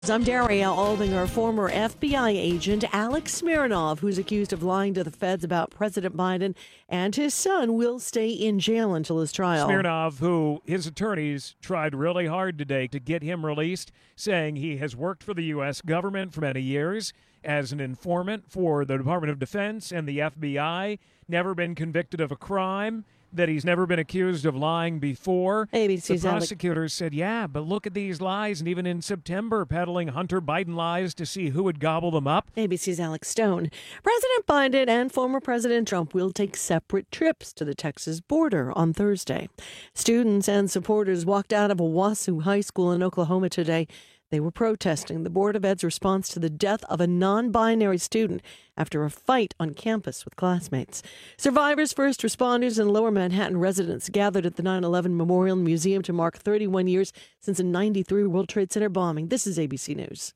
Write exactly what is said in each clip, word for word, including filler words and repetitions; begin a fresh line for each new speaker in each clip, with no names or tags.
I'm Daria Aldinger. Former F B I agent Alex Smirnov, who's accused of lying to the feds about President Biden and his son, will stay in jail until his trial.
Smirnov, who his attorneys tried really hard today to get him released, saying he has worked for the U S government for many years as an informant for the Department of Defense and the F B I, never been convicted of a crime, that he's never been accused of lying before.
A B C's
the prosecutors said, yeah, but look at these lies, and even in September, peddling Hunter Biden lies to see who would gobble them up.
A B C's Alex Stone. President Biden and former President Trump will take separate trips to the Texas border on Thursday. Students and supporters walked out of Owasso High School in Oklahoma today. They were protesting the Board of Ed's response to the death of a non-binary student after a fight on campus with classmates. Survivors, first responders, and Lower Manhattan residents gathered at the nine eleven Memorial Museum to mark thirty-one years since a ninety-three World Trade Center bombing. This is A B C News.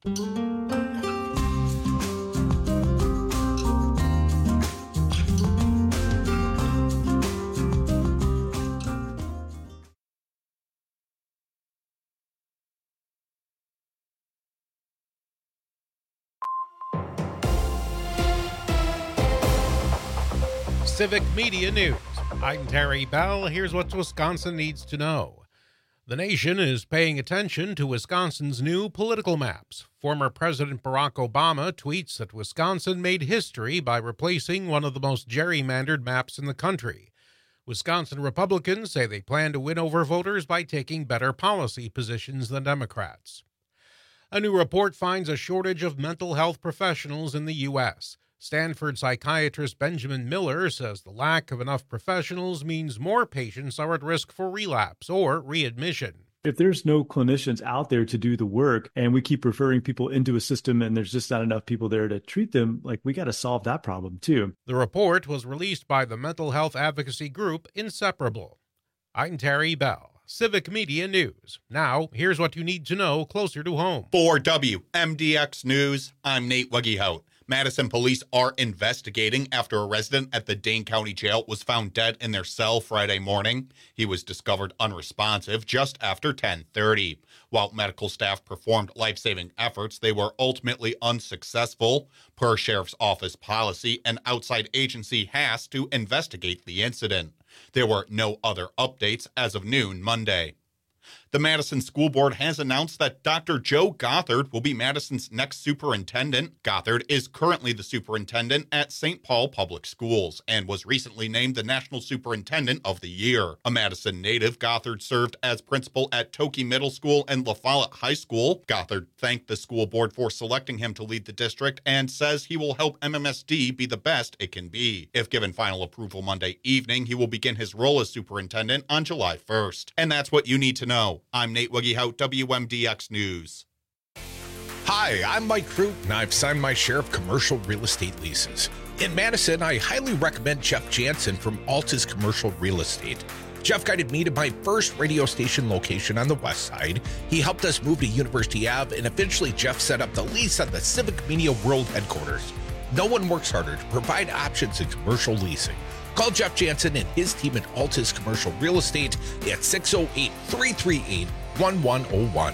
Civic Media News. I'm Terry Bell. Here's what Wisconsin needs to know. The nation is paying attention to Wisconsin's new political maps. Former President Barack Obama tweets that Wisconsin made history by replacing one of the most gerrymandered maps in the country. Wisconsin Republicans say they plan to win over voters by taking better policy positions than Democrats. A new report finds a shortage of mental health professionals in the U S Stanford psychiatrist Benjamin Miller says the lack of enough professionals means more patients are at risk for relapse or readmission.
If there's no clinicians out there to do the work and we keep referring people into a system and there's just not enough people there to treat them, like we got to solve that problem too.
The report was released by the mental health advocacy group Inseparable. I'm Terry Bell, Civic Media News. Now, here's what you need to know closer to home.
For W M D X News, I'm Nate Weggehout. Madison police are investigating after a resident at the Dane County Jail was found dead in their cell Friday morning. He was discovered unresponsive just after ten thirty. While medical staff performed life-saving efforts, they were ultimately unsuccessful. Per Sheriff's Office policy, an outside agency has to investigate the incident. There were no other updates as of noon Monday. The Madison School Board has announced that Doctor Joe Gothard will be Madison's next superintendent. Gothard is currently the superintendent at Saint Paul Public Schools and was recently named the National Superintendent of the Year. A Madison native, Gothard served as principal at Toki Middle School and La Follette High School. Gothard thanked the school board for selecting him to lead the district and says he will help M M S D be the best it can be. If given final approval Monday evening, he will begin his role as superintendent on July first. And that's what you need to know. I'm Nate Weggehout, W M D X News.
Hi, I'm Mike Crute, and I've signed my share of commercial real estate leases. In Madison, I highly recommend Jeff Jansen from Altus Commercial Real Estate. Jeff guided me to my first radio station location on the west side. He helped us move to University Avenue, and eventually Jeff set up the lease on the Civic Media World headquarters. No one works harder to provide options in commercial leasing. Call Jeff Jansen and his team at Altus Commercial Real Estate at six oh eight, three three eight, one one oh one.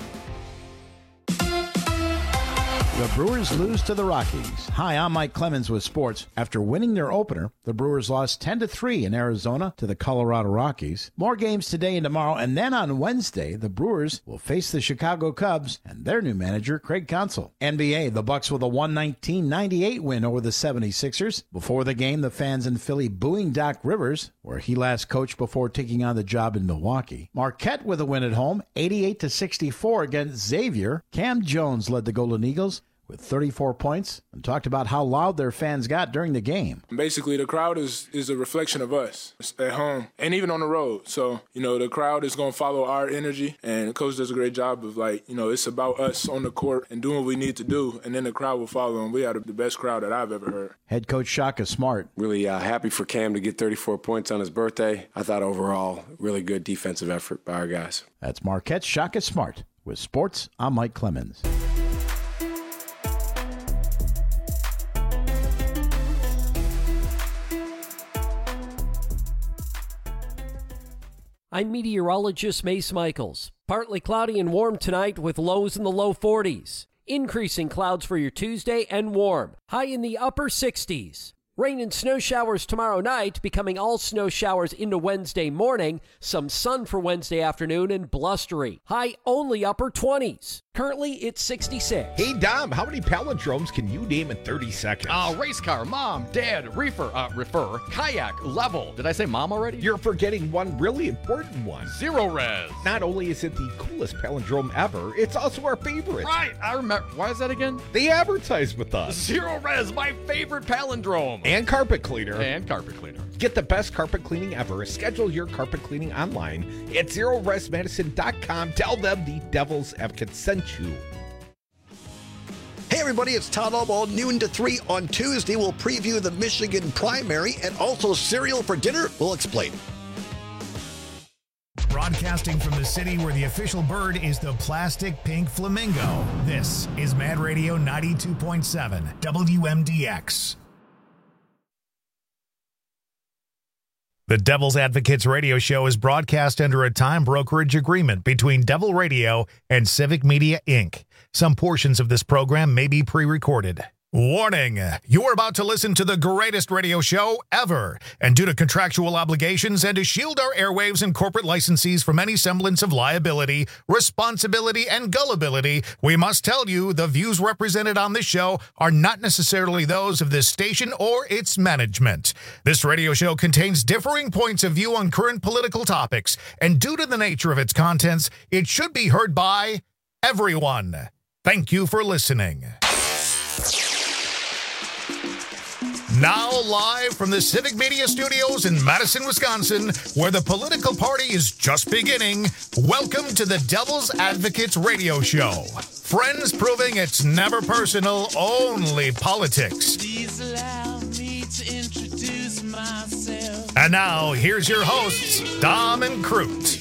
The Brewers lose to the Rockies. Hi, I'm Mike Clemens with sports. After winning their opener, the Brewers lost ten to three in Arizona to the Colorado Rockies. More games today and tomorrow, and then on Wednesday, the Brewers will face the Chicago Cubs and their new manager, Craig Counsell. N B A, the Bucks with a one nineteen ninety-eight win over the seventy-sixers. Before the game, the fans in Philly booing Doc Rivers, where he last coached before taking on the job in Milwaukee. Marquette with a win at home, eighty-eight to sixty-four against Xavier. Cam Jones led the Golden Eagles with thirty-four points and talked about how loud their fans got during the game.
Basically, the crowd is, is a reflection of us at home and even on the road. So, you know, the crowd is going to follow our energy, and the coach does a great job of, like, you know, it's about us on the court and doing what we need to do, and then the crowd will follow, and we had the best crowd that I've ever heard.
Head coach Shaka Smart.
Really uh, happy for Cam to get thirty-four points on his birthday. I thought overall, really good defensive effort by our guys.
That's Marquette's Shaka Smart. With sports, I'm Mike Clemens.
I'm meteorologist Mace Michaels. Partly cloudy and warm tonight with lows in the low forties. Increasing clouds for your Tuesday and warm. High in the upper sixties. Rain and snow showers tomorrow night, becoming all snow showers into Wednesday morning. Some sun for Wednesday afternoon and blustery. High only upper twenties. Currently, it's sixty-six.
Hey, Dom, how many palindromes can you name in thirty seconds?
Uh, race car, mom, dad, reefer, uh, refer, kayak, level. Did I say mom already?
You're forgetting one really important one.
Zero res.
Not only is it the coolest palindrome ever, it's also our favorite.
Right, I remember. Why is that again?
They advertise with us.
Zero res, my favorite palindrome.
And carpet cleaner.
And carpet cleaner.
Get the best carpet cleaning ever. Schedule your carpet cleaning online at zero res medicine dot com. Tell them the Devil's Advocate sent you.
Hey everybody, it's Todd Albaugh, noon to three on Tuesday. We'll preview the Michigan primary and also cereal for dinner. We'll explain.
Broadcasting from the city where the official bird is the plastic pink flamingo. This is Mad Radio ninety-two point seven W M D X. The Devil's Advocates radio show is broadcast under a time brokerage agreement between Devil Radio and Civic Media, Incorporated. Some portions of this program may be pre-recorded. Warning, you are about to listen to the greatest radio show ever, and due to contractual obligations and to shield our airwaves and corporate licensees from any semblance of liability, responsibility, and gullibility, we must tell you the views represented on this show are not necessarily those of this station or its management. This radio show contains differing points of view on current political topics, and due to the nature of its contents, it should be heard by everyone. Thank you for listening. Now live from the Civic Media Studios in Madison, Wisconsin, where the political party is just beginning, welcome to the Devil's Advocates radio show. Friends proving it's never personal, only politics.
Please allow me to introduce myself.
And now, here's your hosts, Dom and Crute.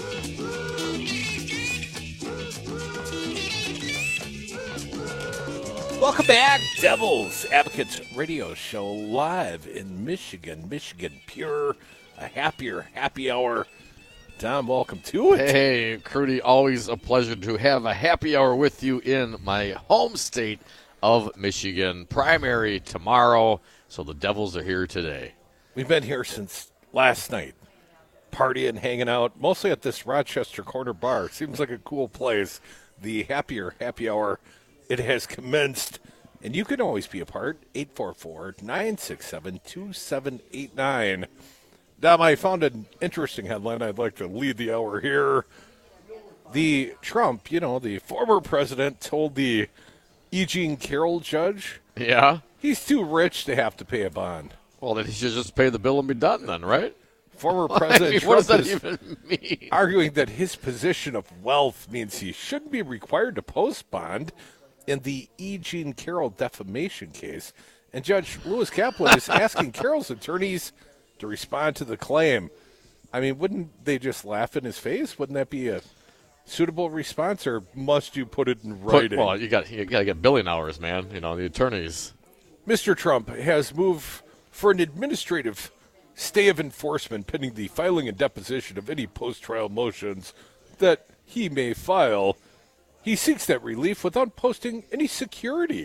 Welcome back, Devil's Advocates radio show live in Michigan. Michigan Pure, a happier happy hour. Tom, welcome to it.
Hey, Crudy, always a pleasure to have a happy hour with you in my home state of Michigan. Primary tomorrow, so the Devils are here today.
We've been here since last night, partying, hanging out, mostly at this Rochester Corner Bar. Seems like a cool place. The happier happy hour. It has commenced, and you can always be a part. eight four four, nine six seven, two seven eight nine. Dom, I found an interesting headline I'd like to lead the hour here. The Trump, you know, the former president, told the E. Jean Carroll judge,
yeah,
he's too rich to have to pay a bond.
Well, then he should just pay the bill and be done then, right?
Former President
I mean,
Trump
what does that
is
even mean?
Arguing that his position of wealth means he shouldn't be required to post bond in the E. Jean Carroll defamation case. And Judge Lewis Kaplan is asking Carroll's attorneys to respond to the claim. I mean, wouldn't they just laugh in his face? Wouldn't that be a suitable response, or must you put it in writing?
Put, well, you got you got to get billing hours, man. You know, the attorneys.
Mister Trump has moved for an administrative stay of enforcement pending the filing and deposition of any post-trial motions that he may file. He seeks that relief without posting any security.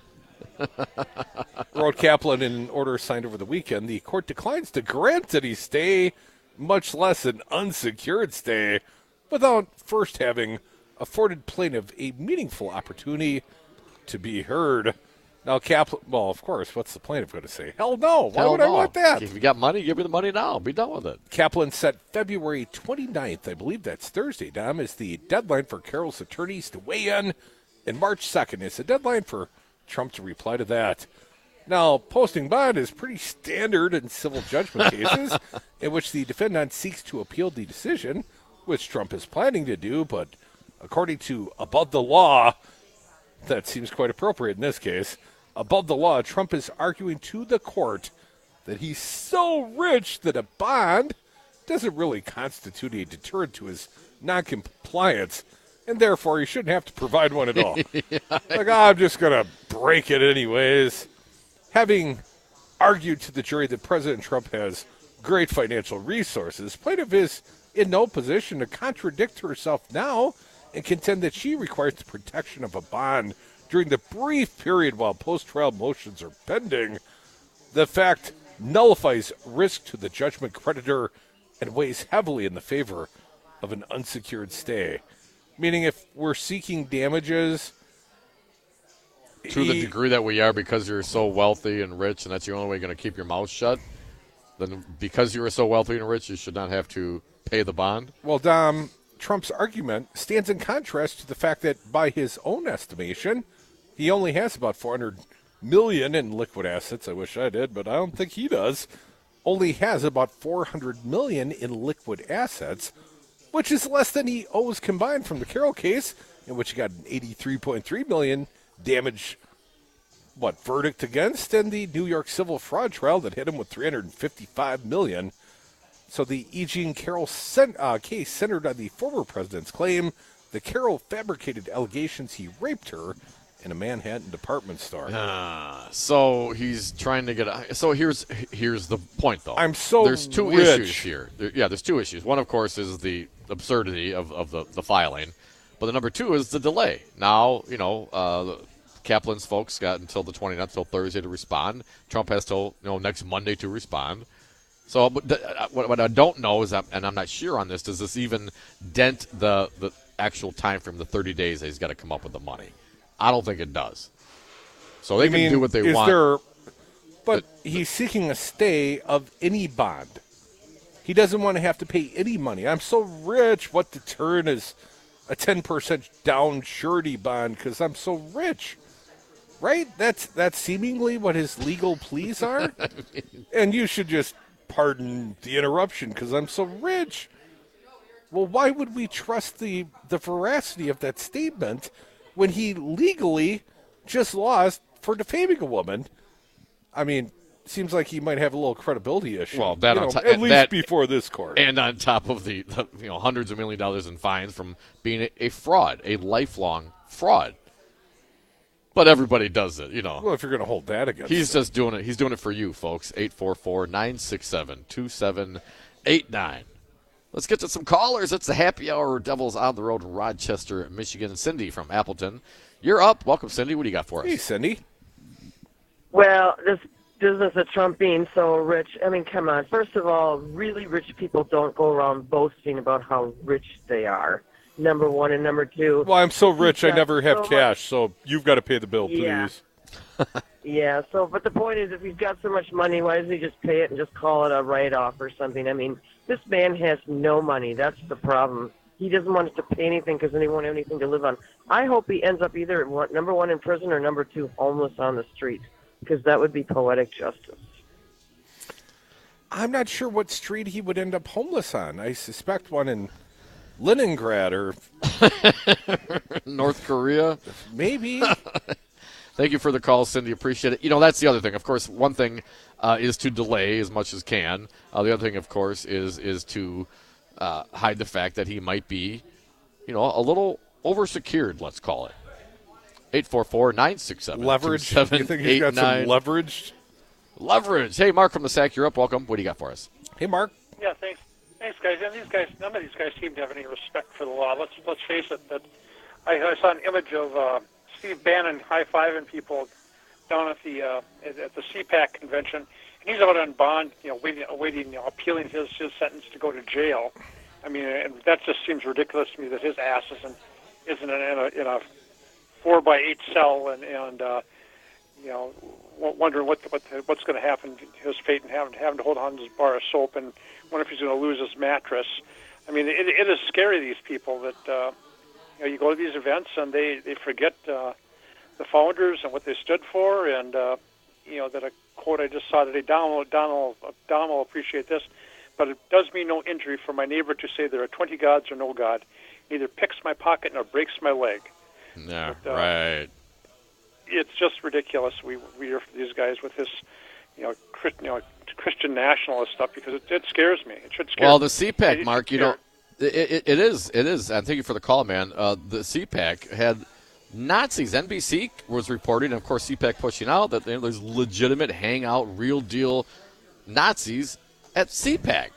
Wrote Kaplan in an order signed over the weekend. The court declines to grant any stay, much less an unsecured stay, without first having afforded plaintiff a meaningful opportunity to be heard. Now, Kaplan, well, of course, what's the plaintiff going to say? Hell no. Why
Hell
would
no.
I want that?
If you got money, give me the money now. Be done with it.
Kaplan set February twenty-ninth, I believe that's Thursday, Dom, is the deadline for Carroll's attorneys to weigh in, and March second is the deadline for Trump to reply to that. Now, posting bond is pretty standard in civil judgment cases in which the defendant seeks to appeal the decision, which Trump is planning to do, but according to Above the Law, that seems quite appropriate in this case. Above the Law, Trump is arguing to the court that he's so rich that a bond doesn't really constitute a deterrent to his noncompliance, and therefore he shouldn't have to provide one at all. yeah. Like, oh, I'm just going to break it anyways. Having argued to the jury that President Trump has great financial resources, plaintiff is in no position to contradict herself now and contend that she requires the protection of a bond during the brief period while post-trial motions are pending. The fact nullifies risk to the judgment creditor and weighs heavily in the favor of an unsecured stay. Meaning if we're seeking damages
to the degree that we are because you're so wealthy and rich and that's the only way you're going to keep your mouth shut, then because you are so wealthy and rich, you should not have to pay the bond?
Well, Dom, Trump's argument stands in contrast to the fact that by his own estimation, he only has about four hundred million dollars in liquid assets. I wish I did, but I don't think he does. Only has about four hundred million dollars in liquid assets, which is less than he owes combined from the Carroll case, in which he got an eighty-three point three million dollars damage, what, verdict against, and the New York civil fraud trial that hit him with three hundred fifty-five million dollars. So the E. Jean Carroll cent, uh, case centered on the former president's claim that Carroll fabricated allegations he raped her in a Manhattan department store.
Uh, so he's trying to get a, so here's here's the point, though.
I'm so
There's two
rich.
issues here. There, yeah, there's two issues. One, of course, is the absurdity of, of the, the filing. But the number two is the delay. Now, you know, uh, Kaplan's folks got until the twenty-ninth, until Thursday to respond. Trump has till, you know, next Monday to respond. So but th- what, what I don't know is, that, and I'm not sure on this, does this even dent the, the actual time frame, the thirty days that he's got to come up with the money? I don't think it does. So they
You
can
mean,
do what they
is
want.
There, but he's seeking a stay of any bond. He doesn't want to have to pay any money. I'm so rich. What to turn is a ten percent down surety bond because I'm so rich. Right? That's that's seemingly what his legal pleas are. And you should just pardon the interruption because I'm so rich. Well, why would we trust the, the veracity of that statement when he legally just lost for defaming a woman? I mean, seems like he might have a little credibility issue.
Well, that
you
on
know,
top,
at least
that,
before this court,
and on top of the, the you know hundreds of million dollars in fines from being a, a fraud, a lifelong fraud. But everybody does it, you know.
Well, if you're going to hold that against
he's
him.
just doing it. He's doing it for you, folks. eight four four, nine six seven, two seven eight nine. Let's get to some callers. It's the happy hour. Devils on the road in Rochester, Michigan. Cindy from Appleton, you're up. Welcome, Cindy. What do you got for us?
Hey, Cindy.
Well, this business of Trump being so rich, I mean, come on. First of all, really rich people don't go around boasting about how rich they are, number one. And number two.
Well, I'm so rich, I
got
never have
so
cash, so you've got to pay the bill, please.
Yeah. Yeah, so, but the point is, if he's got so much money, why doesn't he just pay it and just call it a write-off or something? I mean, this man has no money. That's the problem. He doesn't want us to pay anything because then he won't have anything to live on. I hope he ends up either, number one, in prison or number two, homeless on the street, because that would be poetic justice.
I'm not sure what street he would end up homeless on. I suspect one in Leningrad or
North Korea.
Maybe.
Thank you for the call, Cindy. Appreciate it. You know, that's the other thing. Of course, one thing uh, is to delay as much as can. Uh, the other thing, of course, is is to uh, hide the fact that he might be, you know, a little oversecured, let's call it. eight four four, nine six seven,
leverage.
two seven
You think he's got some leverage?
Leverage. Hey, Mark from the S A C, you're up. Welcome. What do you got for us?
Hey, Mark.
Yeah, thanks. Thanks, guys. And these guys, none of these guys seem to have any respect for the law. Let's let's face it. That I, I saw an image of uh, Steve Bannon high-fiving people down at the uh, at, at the C PAC convention, and he's out on bond, you know, waiting, waiting, you know, appealing his his sentence to go to jail. I mean, and that just seems ridiculous to me that his ass isn't isn't in a in a four by eight cell and and uh, you know, wondering what what what's going to happen to his fate and having having to hold on to his bar of soap and wonder if he's going to lose his mattress. I mean, it, it is scary, these people that uh, you know, you go to these events and they they forget uh, the founders and what they stood for, and uh, you know that a quote I just saw today. Donald Donald Donald will appreciate this, but it does me no injury for my neighbor to say there are twenty gods or no God. Neither picks my pocket nor breaks my leg.
Yeah,
but, uh,
right.
It's just ridiculous. We we hear from these guys with this, you know, Chris, you know, Christian nationalist stuff because it, it scares me. It should scare.
Well,
me.
the C PAC,
It-
Mark, you
scare-
know, it, it, it is, it is, and thank you for the call, man. Uh, the C PAC had Nazis. N B C was reporting, and of course, C PAC pushing out that there's legitimate hangout, real deal Nazis at C PAC.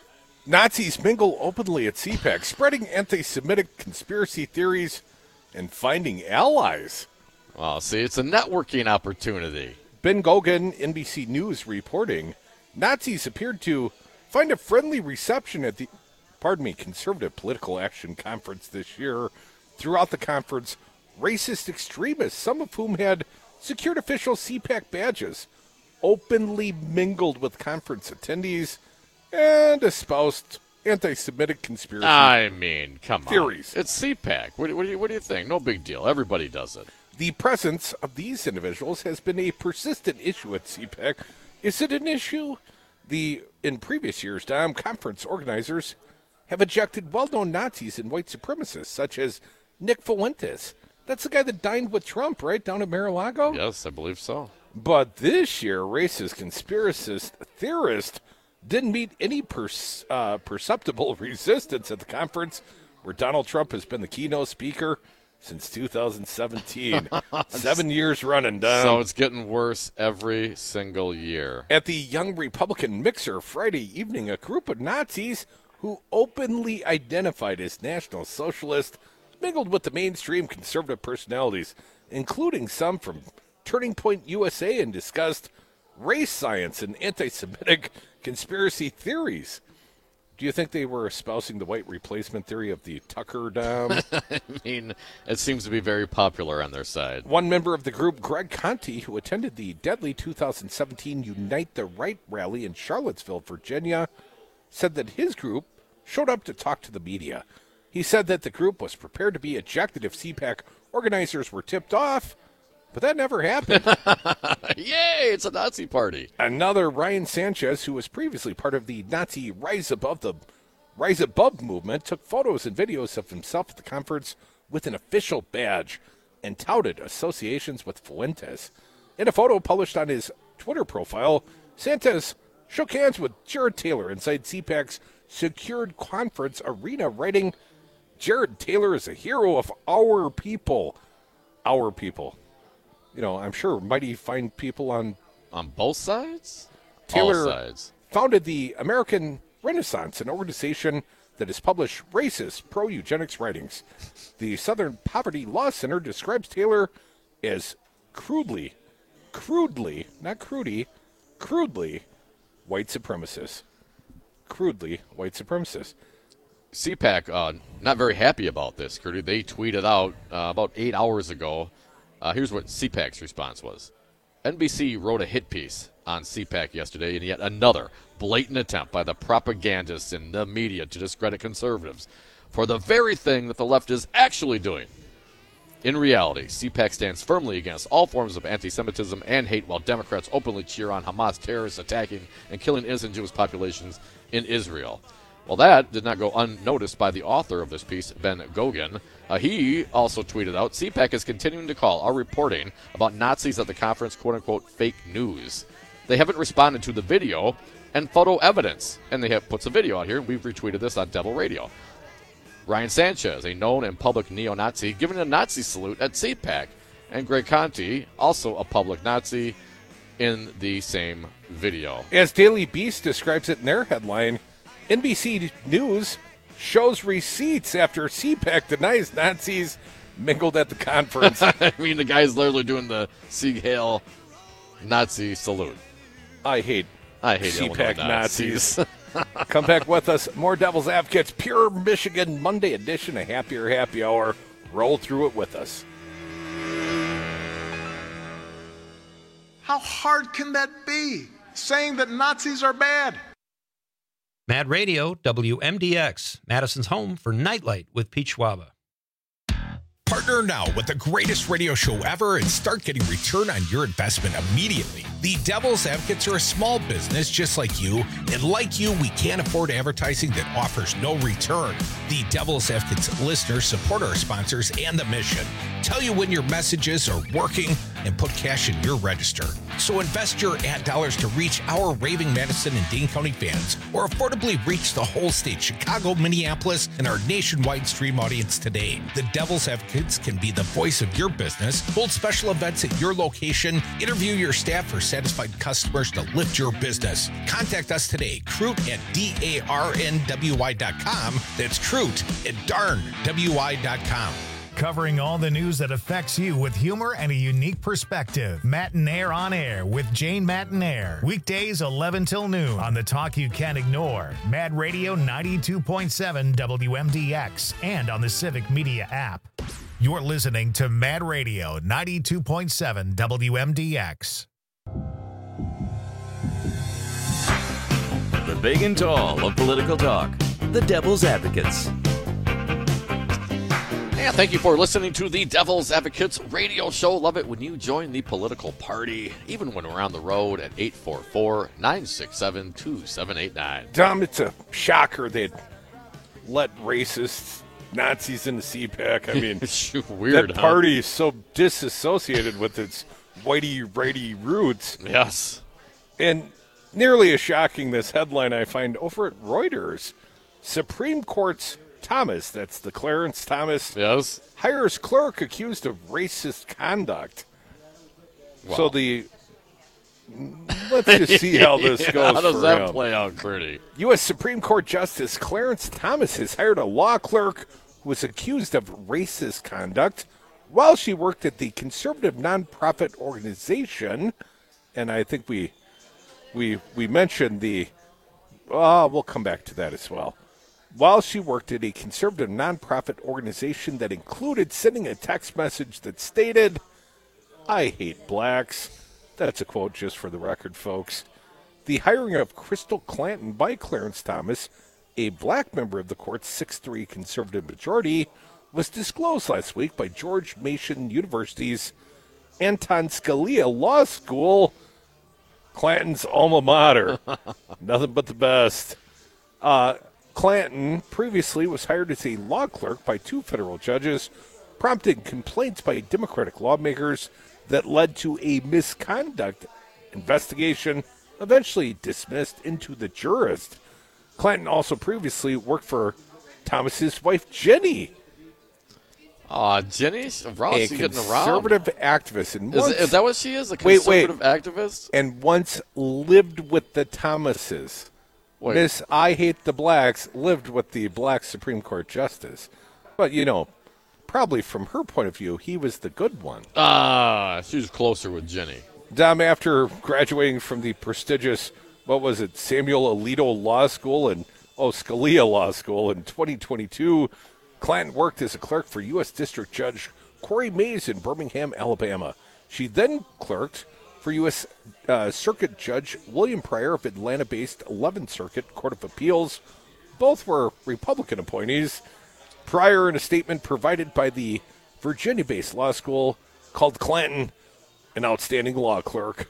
Nazis mingle openly at C PAC, spreading anti-Semitic conspiracy theories and finding allies.
Well, see, it's a networking opportunity.
Ben Gogan, N B C News, reporting, Nazis appeared to find a friendly reception at the, pardon me, Conservative Political Action Conference this year. Throughout the conference, racist extremists, some of whom had secured official C PAC badges, openly mingled with conference attendees and espoused anti-Semitic conspiracy
I mean, come
theories.
on. It's C PAC. What, what, do you, what do you think? No big deal. Everybody does it.
The presence of these individuals has been a persistent issue at C PAC. Is it an issue? The in previous years, Dom, conference organizers have ejected well-known Nazis and white supremacists, such as Nick Fuentes. That's the guy that dined with Trump, right, down at Mar-a-Lago?
Yes, I believe so.
But this year, racist conspiracist theorist didn't meet any pers- uh, perceptible resistance at the conference, where Donald Trump has been the keynote speaker since two thousand seventeen. Seven years running, Dom.
So it's getting worse every single year.
At the Young Republican Mixer Friday evening, a group of Nazis who openly identified as National Socialist mingled with the mainstream conservative personalities, including some from Turning Point U S A, and discussed race science and anti-Semitic conspiracy theories. Do you think they were espousing the white replacement theory of the Tucker Dam?
I mean, it seems to be very popular on their side.
One member of the group, Greg Conti, who attended the deadly two thousand seventeen Unite the Right rally in Charlottesville, Virginia, said that his group showed up to talk to the media. He said that the group was prepared to be ejected if C PAC organizers were tipped off, but that never happened.
Yay, it's a Nazi party.
Another, Ryan Sanchez, who was previously part of the Nazi Rise Above the Rise Above movement, took photos and videos of himself at the conference with an official badge and touted associations with Fuentes. In a photo published on his Twitter profile, Sanchez shook hands with Jared Taylor inside C PAC's secured conference arena, writing, "Jared Taylor is a hero of our people." Our people. You know, I'm sure mighty fine people on...
On both sides?
Taylor
All sides.
founded the American Renaissance, an organization that has published racist, pro-eugenics writings. The Southern Poverty Law Center describes Taylor as crudely, crudely, not crudy, crudely white supremacist. Crudely white supremacist.
C PAC, uh, not very happy about this, Curdy. They tweeted out uh, about eight hours ago. Uh, here's what C PAC's response was. N B C wrote a hit piece on C PAC yesterday, and yet another blatant attempt by the propagandists in the media to discredit conservatives for the very thing that the left is actually doing. In reality, C PAC stands firmly against all forms of anti-Semitism and hate, while Democrats openly cheer on Hamas terrorists attacking and killing innocent Jewish populations in Israel. Well, that did not go unnoticed by the author of this piece, Ben Gogan. Uh, he also tweeted out, C PAC is continuing to call our reporting about Nazis at the conference, quote-unquote, fake news. They haven't responded to the video and photo evidence. And they have puts a video out here, and we've retweeted this on Devil Radio. Ryan Sanchez, a known and public neo-Nazi, giving a Nazi salute at C PAC. And Greg Conti, also a public Nazi, in the same video.
As Daily Beast describes it in their headline, N B C News shows receipts after C PAC denies Nazis mingled at the conference.
I mean, the guy's literally doing the Sieg Heil Nazi salute.
I hate
I hate
C PAC
Nazis.
Nazis. Come back with us. More Devil's Advocates, Pure Michigan Monday edition, a happier happy hour. Roll through it with us.
How hard can that be, saying that Nazis are bad?
Mad Radio, W M D X, Madison's home for Nightlight with Pete Schwaba.
Partner now with the greatest radio show ever and start getting return on your investment immediately. The Devil's Advocates are a small business just like you, and like you, we can't afford advertising that offers no return. The Devil's Advocates listeners support our sponsors and the mission. tell you when your messages are working, and put cash in your register. So invest your ad dollars to reach our raving Madison and Dane County fans, or affordably reach the whole state, Chicago, Minneapolis, and our nationwide stream audience today. The Devil's Advocates can be the voice of your business, hold special events at your location, interview your staff for satisfied customers to lift your business. Contact us today, Crute at D A R N W I dot com. That's Crute at darn W I dot com.
Covering all the news that affects you with humor and a unique perspective. Matinaire on Air with Jane Matinaire. Weekdays eleven till noon on the talk you can't ignore. Mad Radio ninety-two point seven W M D X and on the Civic Media app. You're listening to Mad Radio ninety-two point seven W M D X.
The big and tall of political talk. The Devil's Advocates.
Yeah, thank you for listening to the Devil's Advocates radio show. Love it when you join the political party, even when we're on the road at eight four four, nine six seven, two seven eight nine.
Tom, it's a shocker they'd let racists, Nazis into C PAC. I mean,
weird,
that
huh?
party is so disassociated with its whitey-righty roots.
Yes.
And nearly as shocking, this headline I find over at Reuters. Supreme Court's Thomas, that's the Clarence Thomas,
yes,
hires clerk accused of racist conduct.
Wow.
So the let's just see how this goes.
How does
for
that
him.
play out, pretty?
U S Supreme Court Justice Clarence Thomas has hired a law clerk who was accused of racist conduct while she worked at the conservative nonprofit organization. And I think we we we mentioned the. Oh, we'll come back to that as well. While she worked at a conservative nonprofit organization that included sending a text message that stated, "I hate blacks." That's a quote just for the record, folks. The hiring of Crystal Clanton by Clarence Thomas, a black member of the court's six three conservative majority, was disclosed last week by George Mason University's Anton Scalia Law School, Clanton's alma mater. Nothing but the best. Uh... Clanton previously was hired as a law clerk by two federal judges, prompting complaints by Democratic lawmakers that led to a misconduct investigation, eventually dismissed into the jurist. Clanton also previously worked for Thomas's wife, Jenny.
Aw, uh, Jenny? Ross,
a
getting around?
conservative activist. And
is,
once,
it, is that what she is, a
wait, wait,
conservative activist?
And once lived with the Thomases. Wait. Miss I Hate the Blacks lived with the black Supreme Court justice. But, you know, probably from her point of view, he was the good one.
Ah, she was closer with Jenny.
Dom, after graduating from the prestigious, what was it, Samuel Alito Law School and, oh, Scalia Law School in twenty twenty-two, Clanton worked as a clerk for U S District Judge Corey Mays in Birmingham, Alabama. She then clerked for U S Uh, Circuit Judge William Pryor of Atlanta-based eleventh Circuit Court of Appeals. Both were Republican appointees. Pryor, in a statement provided by the Virginia-based law school, called Clanton an outstanding law clerk.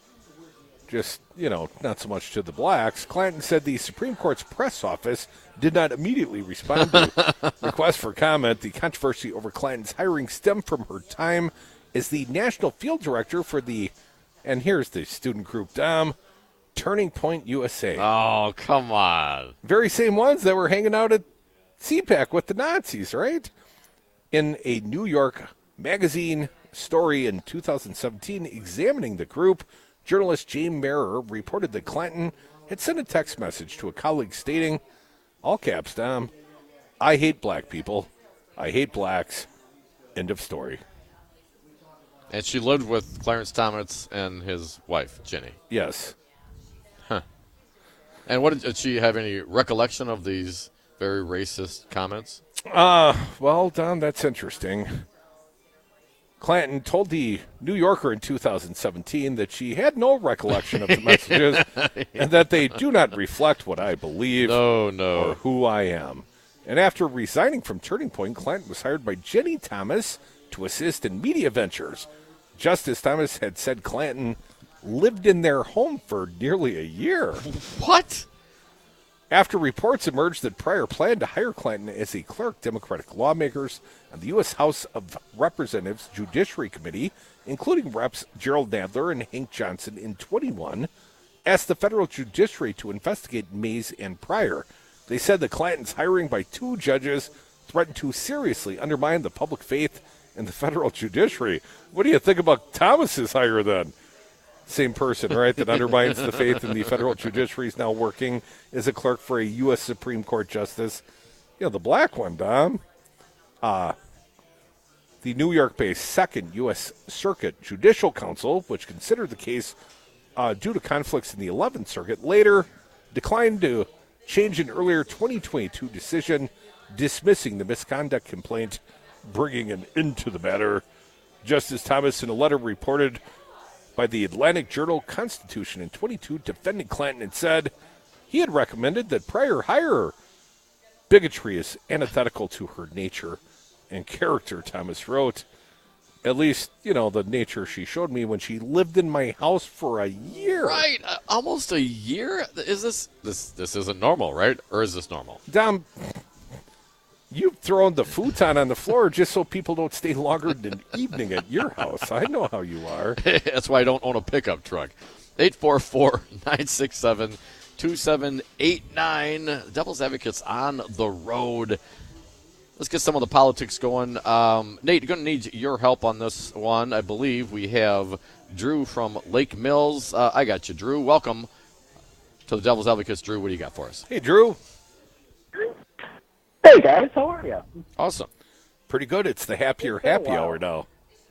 Just, you know, not so much to the blacks. Clanton said the Supreme Court's press office did not immediately respond to requests for comment. The controversy over Clanton's hiring stemmed from her time as the national field director for the And here's the student group, Dom, Turning Point U S A.
Oh, come on.
Very same ones that were hanging out at C PAC with the Nazis, right? In a New York Magazine story in two thousand seventeen examining the group, journalist Jane Marer reported that Clanton had sent a text message to a colleague stating, all caps, Dom, "I hate black people. I hate blacks. End of story."
And she lived with Clarence Thomas and his wife, Jenny.
Yes.
Huh. And what did, did she have any recollection of these very racist comments?
Uh, well, Don, that's interesting. Clanton told the New Yorker in two thousand seventeen that she had no recollection of the messages and that they do not reflect what I believe
no, no.
or who I am. And after resigning from Turning Point, Clanton was hired by Jenny Thomas to assist in media ventures. Justice Thomas had said Clanton lived in their home for nearly a year.
What?
After reports emerged that Pryor planned to hire Clinton as a clerk, Democratic lawmakers on the U S House of Representatives Judiciary Committee, including Reps Gerald Nadler and Hank Johnson in twenty-one, asked the federal judiciary to investigate Mays and Pryor. They said that Clinton's hiring by two judges threatened to seriously undermine the public faith in the federal judiciary. What do you think about Thomas's hire then? Same person, right, that undermines the faith in the federal judiciary is now working as a clerk for a U S Supreme Court justice. You know, the black one, Dom. Uh, the New York-based Second U S Circuit Judicial Council, which considered the case uh, due to conflicts in the eleventh Circuit, later declined to change an earlier twenty twenty-two decision dismissing the misconduct complaint, bringing an end to the matter. Justice Thomas, in a letter reported by the Atlantic Journal-Constitution in twenty-two, defended Clinton and said he had recommended that Pryor hire her. Bigotry is antithetical to her nature and character, Thomas wrote. At least, you know, the nature she showed me when she lived in my house for a year.
Right, uh, almost a year? Is this, this, this isn't normal, right? Or is this normal?
Dom, you've thrown the futon on the floor just so people don't stay longer than an evening at your house. I know how you are.
That's why I don't own a pickup truck. eight four four, nine six seven, two seven eight nine. Devil's Advocates on the road. Let's get some of the politics going. Um, Nate, you're going to need your help on this one. I believe we have Drew from Lake Mills. Uh, I got you, Drew. Welcome to the Devil's Advocates. Drew, what do you got for us?
Hey, Drew.
Hey, guys. How are you?
Awesome.
Pretty good. It's the happier happy hour now.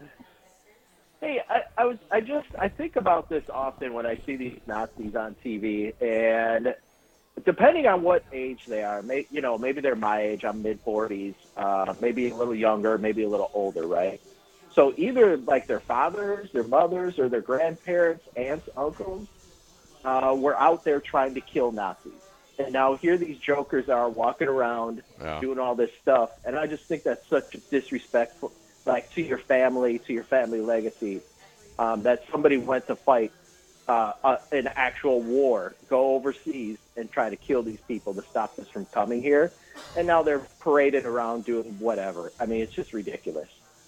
Hey, I, I was, I just, I think about this often when I see these Nazis on T V, and depending on what age they are, may, you know, maybe they're my age, I'm mid forties, uh, maybe a little younger, maybe a little older, right? So either like their fathers, their mothers, or their grandparents, aunts, uncles, uh, were out there trying to kill Nazis. And now here these jokers are walking around
yeah.
doing all this stuff. And I just think that's such a disrespectful, like, to your family, to your family legacy, um, that somebody went to fight uh, uh, an actual war, go overseas and try to kill these people to stop this from coming here. And now they're paraded around doing whatever. I mean, it's just ridiculous.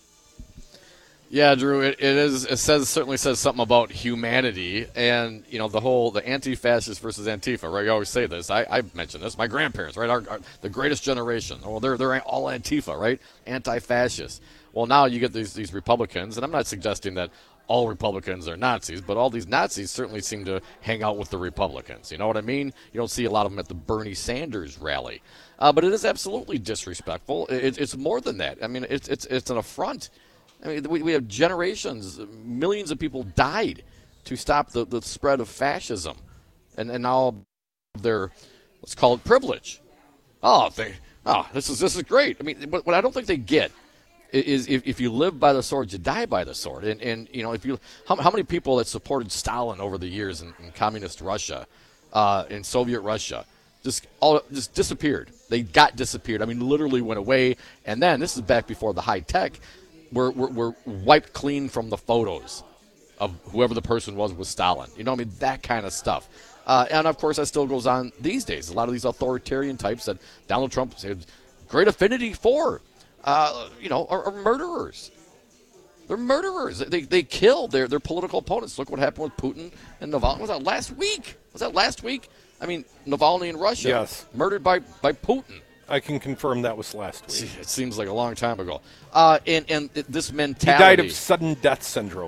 Yeah, Drew, it, it is. It says certainly says something about humanity, and you know the whole the anti-fascist versus Antifa. Right? You always say this. I, I mentioned this. My grandparents, right, our, our, the greatest generation. Well, they're they're all Antifa, right? Anti-fascist. Well, now you get these these Republicans, and I'm not suggesting that all Republicans are Nazis, but all these Nazis certainly seem to hang out with the Republicans. You know what I mean? You don't see a lot of them at the Bernie Sanders rally, uh, but it is absolutely disrespectful. It, it's more than that. I mean, it's it's it's an affront. I mean, we, we have generations, millions of people died to stop the, the spread of fascism. And, and now they're, let's call it privilege. Oh, they, oh this is this is great. I mean, but what I don't think they get is if, if you live by the sword, you die by the sword. And, and you know, if you how, how many people that supported Stalin over the years in, in communist Russia, uh, in Soviet Russia, just all just disappeared. They got disappeared. I mean, literally went away. And then, this is back before the high tech, We're, we're, we're wiped clean from the photos of whoever the person was with Stalin. You know what I mean? That kind of stuff. Uh, and, of course, that still goes on these days. A lot of these authoritarian types that Donald Trump had great affinity for, uh, you know, are, are murderers. They're murderers. They they kill their, their political opponents. Look what happened with Putin and Navalny. Was that last week? Was that last week? I mean, Navalny in Russia.
Yes.
Murdered by, by Putin.
I can confirm that was last week.
It seems like a long time ago. Uh, and, and this mentality.
He died of sudden death syndrome.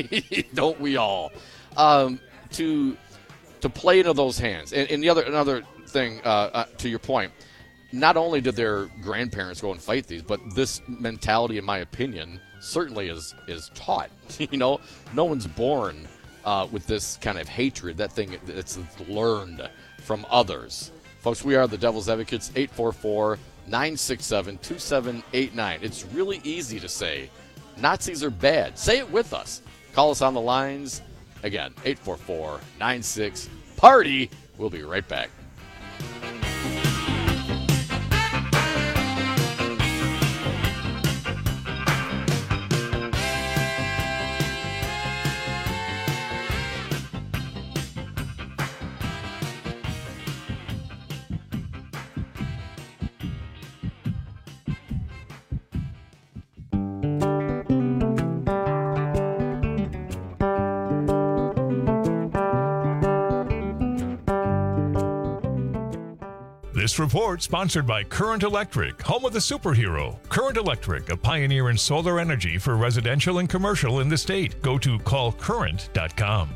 Don't we all? Um, to to play into those hands. And, and the other another thing, uh, uh, to your point, not only did their grandparents go and fight these, but this mentality, in my opinion, certainly is is taught. You know, no one's born uh, with this kind of hatred. That thing, it's learned from others. Folks, we are the Devil's Advocates, eight four four, nine six seven, two seven eight nine. It's really easy to say Nazis are bad. Say it with us. Call us on the lines. Again, eight four four, nine six, party. We'll be right back.
This report sponsored by Current Electric, home of the superhero. Current Electric, a pioneer in solar energy for residential and commercial in the state. Go to call current dot com.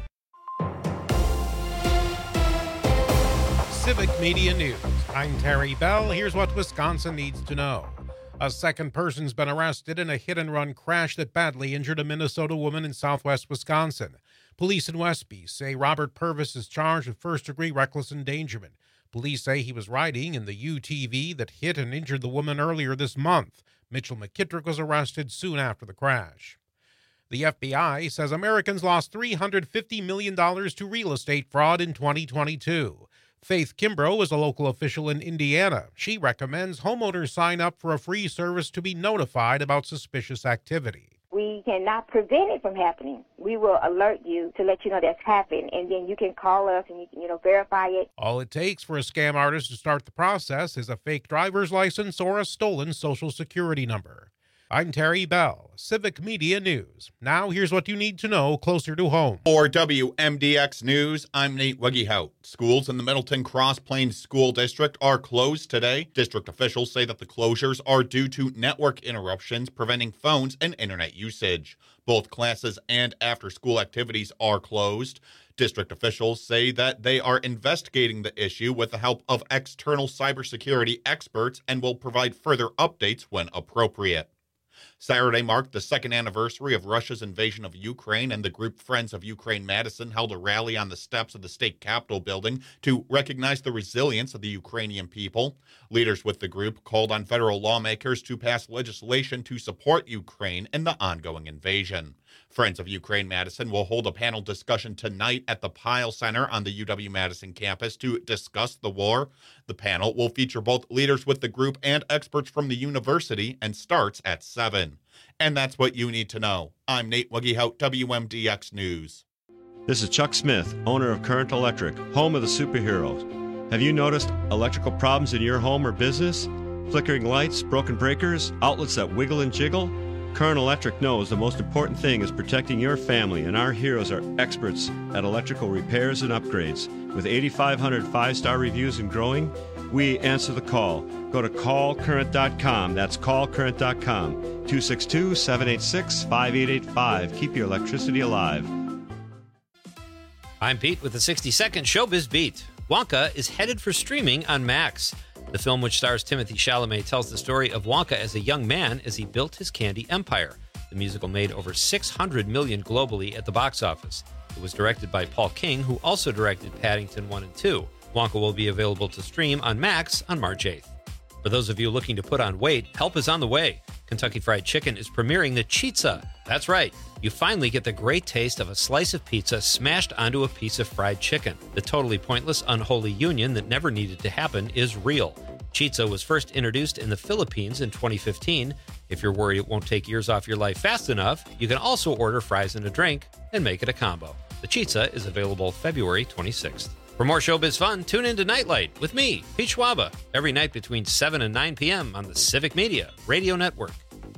Civic Media News. I'm Terry Bell. Here's what Wisconsin needs to know. A second person's been arrested in a hit-and-run crash that badly injured a Minnesota woman in southwest Wisconsin. Police in Westby say Robert Purvis is charged with first-degree reckless endangerment. Police say he was riding in the U T V that hit and injured the woman earlier this month. Mitchell McKittrick was arrested soon after the crash. The F B I says Americans lost three hundred fifty million dollars to real estate fraud in twenty twenty-two. Faith Kimbrough is a local official in Indiana. She recommends homeowners sign up for a free service to be notified about suspicious activity.
We cannot prevent it from happening. We will alert you to let you know that's happened, and then you can call us and you can, you know, verify it.
All it takes for a scam artist to start the process is a fake driver's license or a stolen social security number. I'm Terry Bell, Civic Media News. Now here's what you need to know closer to home.
For W M D X News, I'm Nate Weggehout. Schools in the Middleton Cross Plains School District are closed today. District officials say that the closures are due to network interruptions preventing phones and internet usage. Both classes and after-school activities are closed. District officials say that they are investigating the issue with the help of external cybersecurity experts and will provide further updates when appropriate. Saturday marked the second anniversary of Russia's invasion of Ukraine, and the group Friends of Ukraine Madison held a rally on the steps of the state capitol building to recognize the resilience of the Ukrainian people. Leaders with the group called on federal lawmakers to pass legislation to support Ukraine in the ongoing invasion. Friends of Ukraine Madison will hold a panel discussion tonight at the Pyle Center on the U W-Madison campus to discuss the war. The panel will feature both leaders with the group and experts from the university and starts at seven. And that's what you need to know. I'm Nate Weggehout, W M D X News.
This is Chuck Smith, owner of Current Electric, home of the superheroes. Have you noticed electrical problems in your home or business? Flickering lights, broken breakers, outlets that wiggle and jiggle? Current Electric knows the most important thing is protecting your family, and our heroes are experts at electrical repairs and upgrades. With eighty-five hundred five-star reviews and growing, we answer the call. Go to call current dot com. That's call current dot com. two six two, seven eight six, five eight eight five. Keep your electricity alive.
I'm Pete with the sixty second Showbiz Beat. Wonka is headed for streaming on Max. The film, which stars Timothée Chalamet, tells the story of Wonka as a young man as he built his candy empire. The musical made over six hundred million dollars globally at the box office. It was directed by Paul King, who also directed Paddington one and two. Wonka will be available to stream on Max on March eighth. For those of you looking to put on weight, help is on the way. Kentucky Fried Chicken is premiering the Chizza. That's right. You finally get the great taste of a slice of pizza smashed onto a piece of fried chicken. The totally pointless, unholy union that never needed to happen is real. Chizza was first introduced in the Philippines in twenty fifteen. If you're worried it won't take years off your life fast enough, you can also order fries and a drink and make it a combo. The Chizza is available February twenty-sixth. For more showbiz fun, tune in to Nightlight with me, Pete Schwaba, every night between seven and nine p.m. on the Civic Media Radio Network.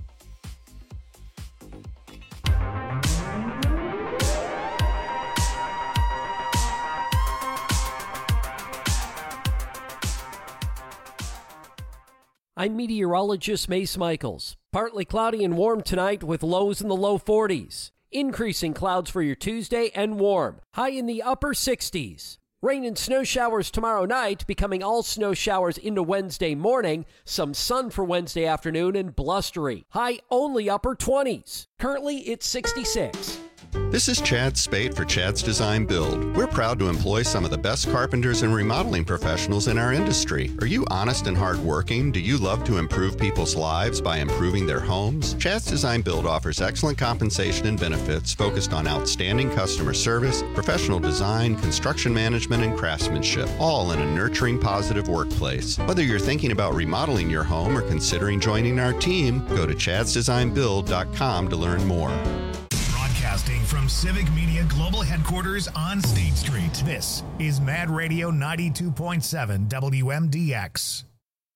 I'm meteorologist Mace Michaels. Partly cloudy and warm tonight with lows in the low forties. Increasing clouds for your Tuesday and warm. High in the upper sixties. Rain and snow showers tomorrow night, becoming all snow showers into Wednesday morning. Some sun for Wednesday afternoon and blustery. High only upper twenties. Currently it's sixty-six.
This is Chad Spate for Chad's Design Build. We're proud to employ some of the best carpenters and remodeling professionals in our industry. Are you honest and hardworking? Do you love to improve people's lives by improving their homes? Chad's Design Build offers excellent compensation and benefits focused on outstanding customer service, professional design, construction management, and craftsmanship, all in a nurturing, positive workplace. Whether you're thinking about remodeling your home or considering joining our team, go to chads design build dot com to learn more.
Broadcasting from Civic Media Global Headquarters on State Street, this is Mad Radio ninety-two point seven W M D X.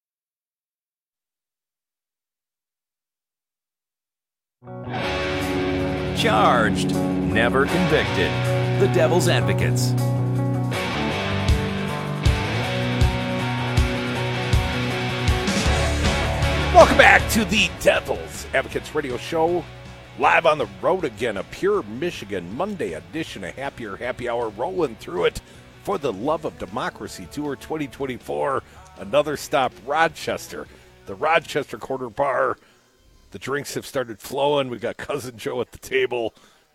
Charged, never convicted. The Devil's Advocates.
Welcome back to the Devil's Advocates Radio Show. Live on the road again, a Pure Michigan Monday edition, a happier happy hour rolling through it for the Love of Democracy Tour twenty twenty-four. Another stop, Rochester, the Rochester Corner Bar. The drinks have started flowing. We got Cousin Joe at the table.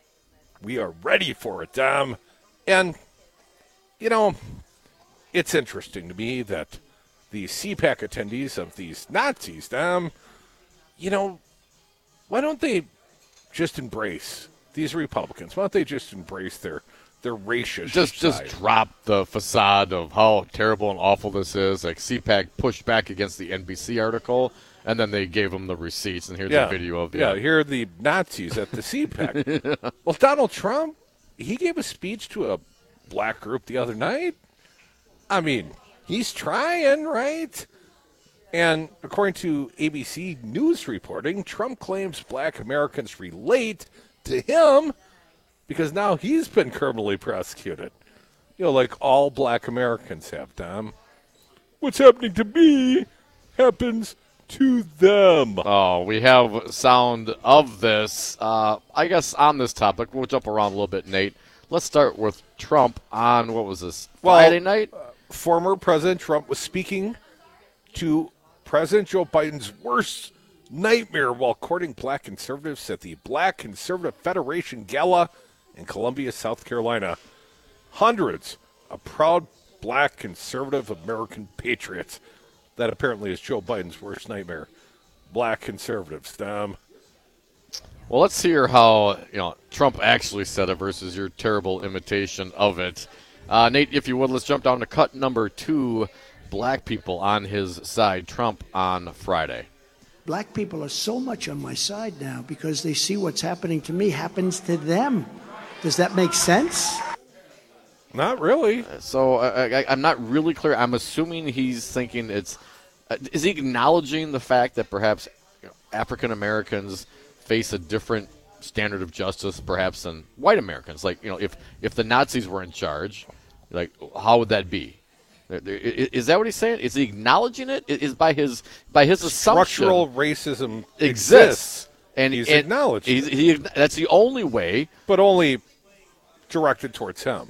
We are ready for it, Dom. And, you know, it's interesting to me that the C PAC attendees of these Nazis, Dom, you know, why don't they just embrace these Republicans? Why don't they just embrace their their racist
Just
side?
just drop the facade of how terrible and awful this is. Like C PAC pushed back against the N B C article, and then they gave them the receipts, and here's
yeah.
a video of
Yeah,
yeah.
here are the Nazis at the C PAC. Well, Donald Trump, he gave a speech to a black group the other night. I mean, he's trying, right? And according to A B C News reporting, Trump claims black Americans relate to him because now he's been criminally prosecuted. You know, like all black Americans have, Tom. What's happening to me happens to them.
Oh, we have sound of this. Uh, I guess on this topic, we'll jump around a little bit, Nate. Let's start with Trump on, what was this, Friday
well,
night?
Uh, former President Trump was speaking to President Joe Biden's worst nightmare while courting black conservatives at the Black Conservative Federation Gala in Columbia, South Carolina. Hundreds of proud black conservative American patriots. That apparently is Joe Biden's worst nightmare. Black conservatives. Um,
well, let's hear how you know Trump actually said it versus your terrible imitation of it. Uh, Nate, if you would, let's jump down to cut number two. Black people on his side, Trump on Friday.
Black people are so much on my side now because they see what's happening to me happens to them. Does that make sense?
Not really.
So I, I, I'm not really clear. I'm assuming he's thinking it's. Uh, is he acknowledging the fact that perhaps you know, African Americans face a different standard of justice, perhaps, than white Americans? Like, you know, if if the Nazis were in charge, like, how would that be? Is that what he's saying? Is he acknowledging it? Is by his by his assumption
structural racism
exists,
exists
and
he's
and
acknowledging
he's, he, that's the only way,
but only directed towards him.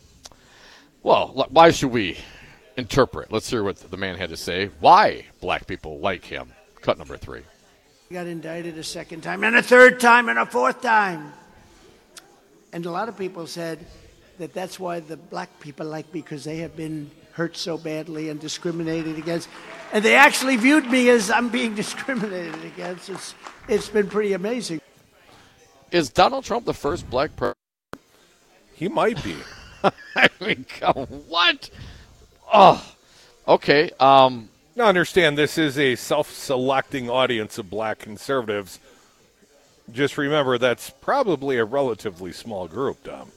Well, why should we interpret? Let's hear what the man had to say. Why black people like him? Cut number three.
He got indicted a second time, and a third time, and a fourth time. And a lot of people said that that's why the black people like me, because they have been hurt so badly and discriminated against. And they actually viewed me as I'm being discriminated against. It's, it's been pretty amazing.
Is Donald Trump the first black president?
He might be.
I mean, what? Oh, okay. Um,
now, understand, this is a self-selecting audience of black conservatives. Just remember, that's probably a relatively small group, Dom.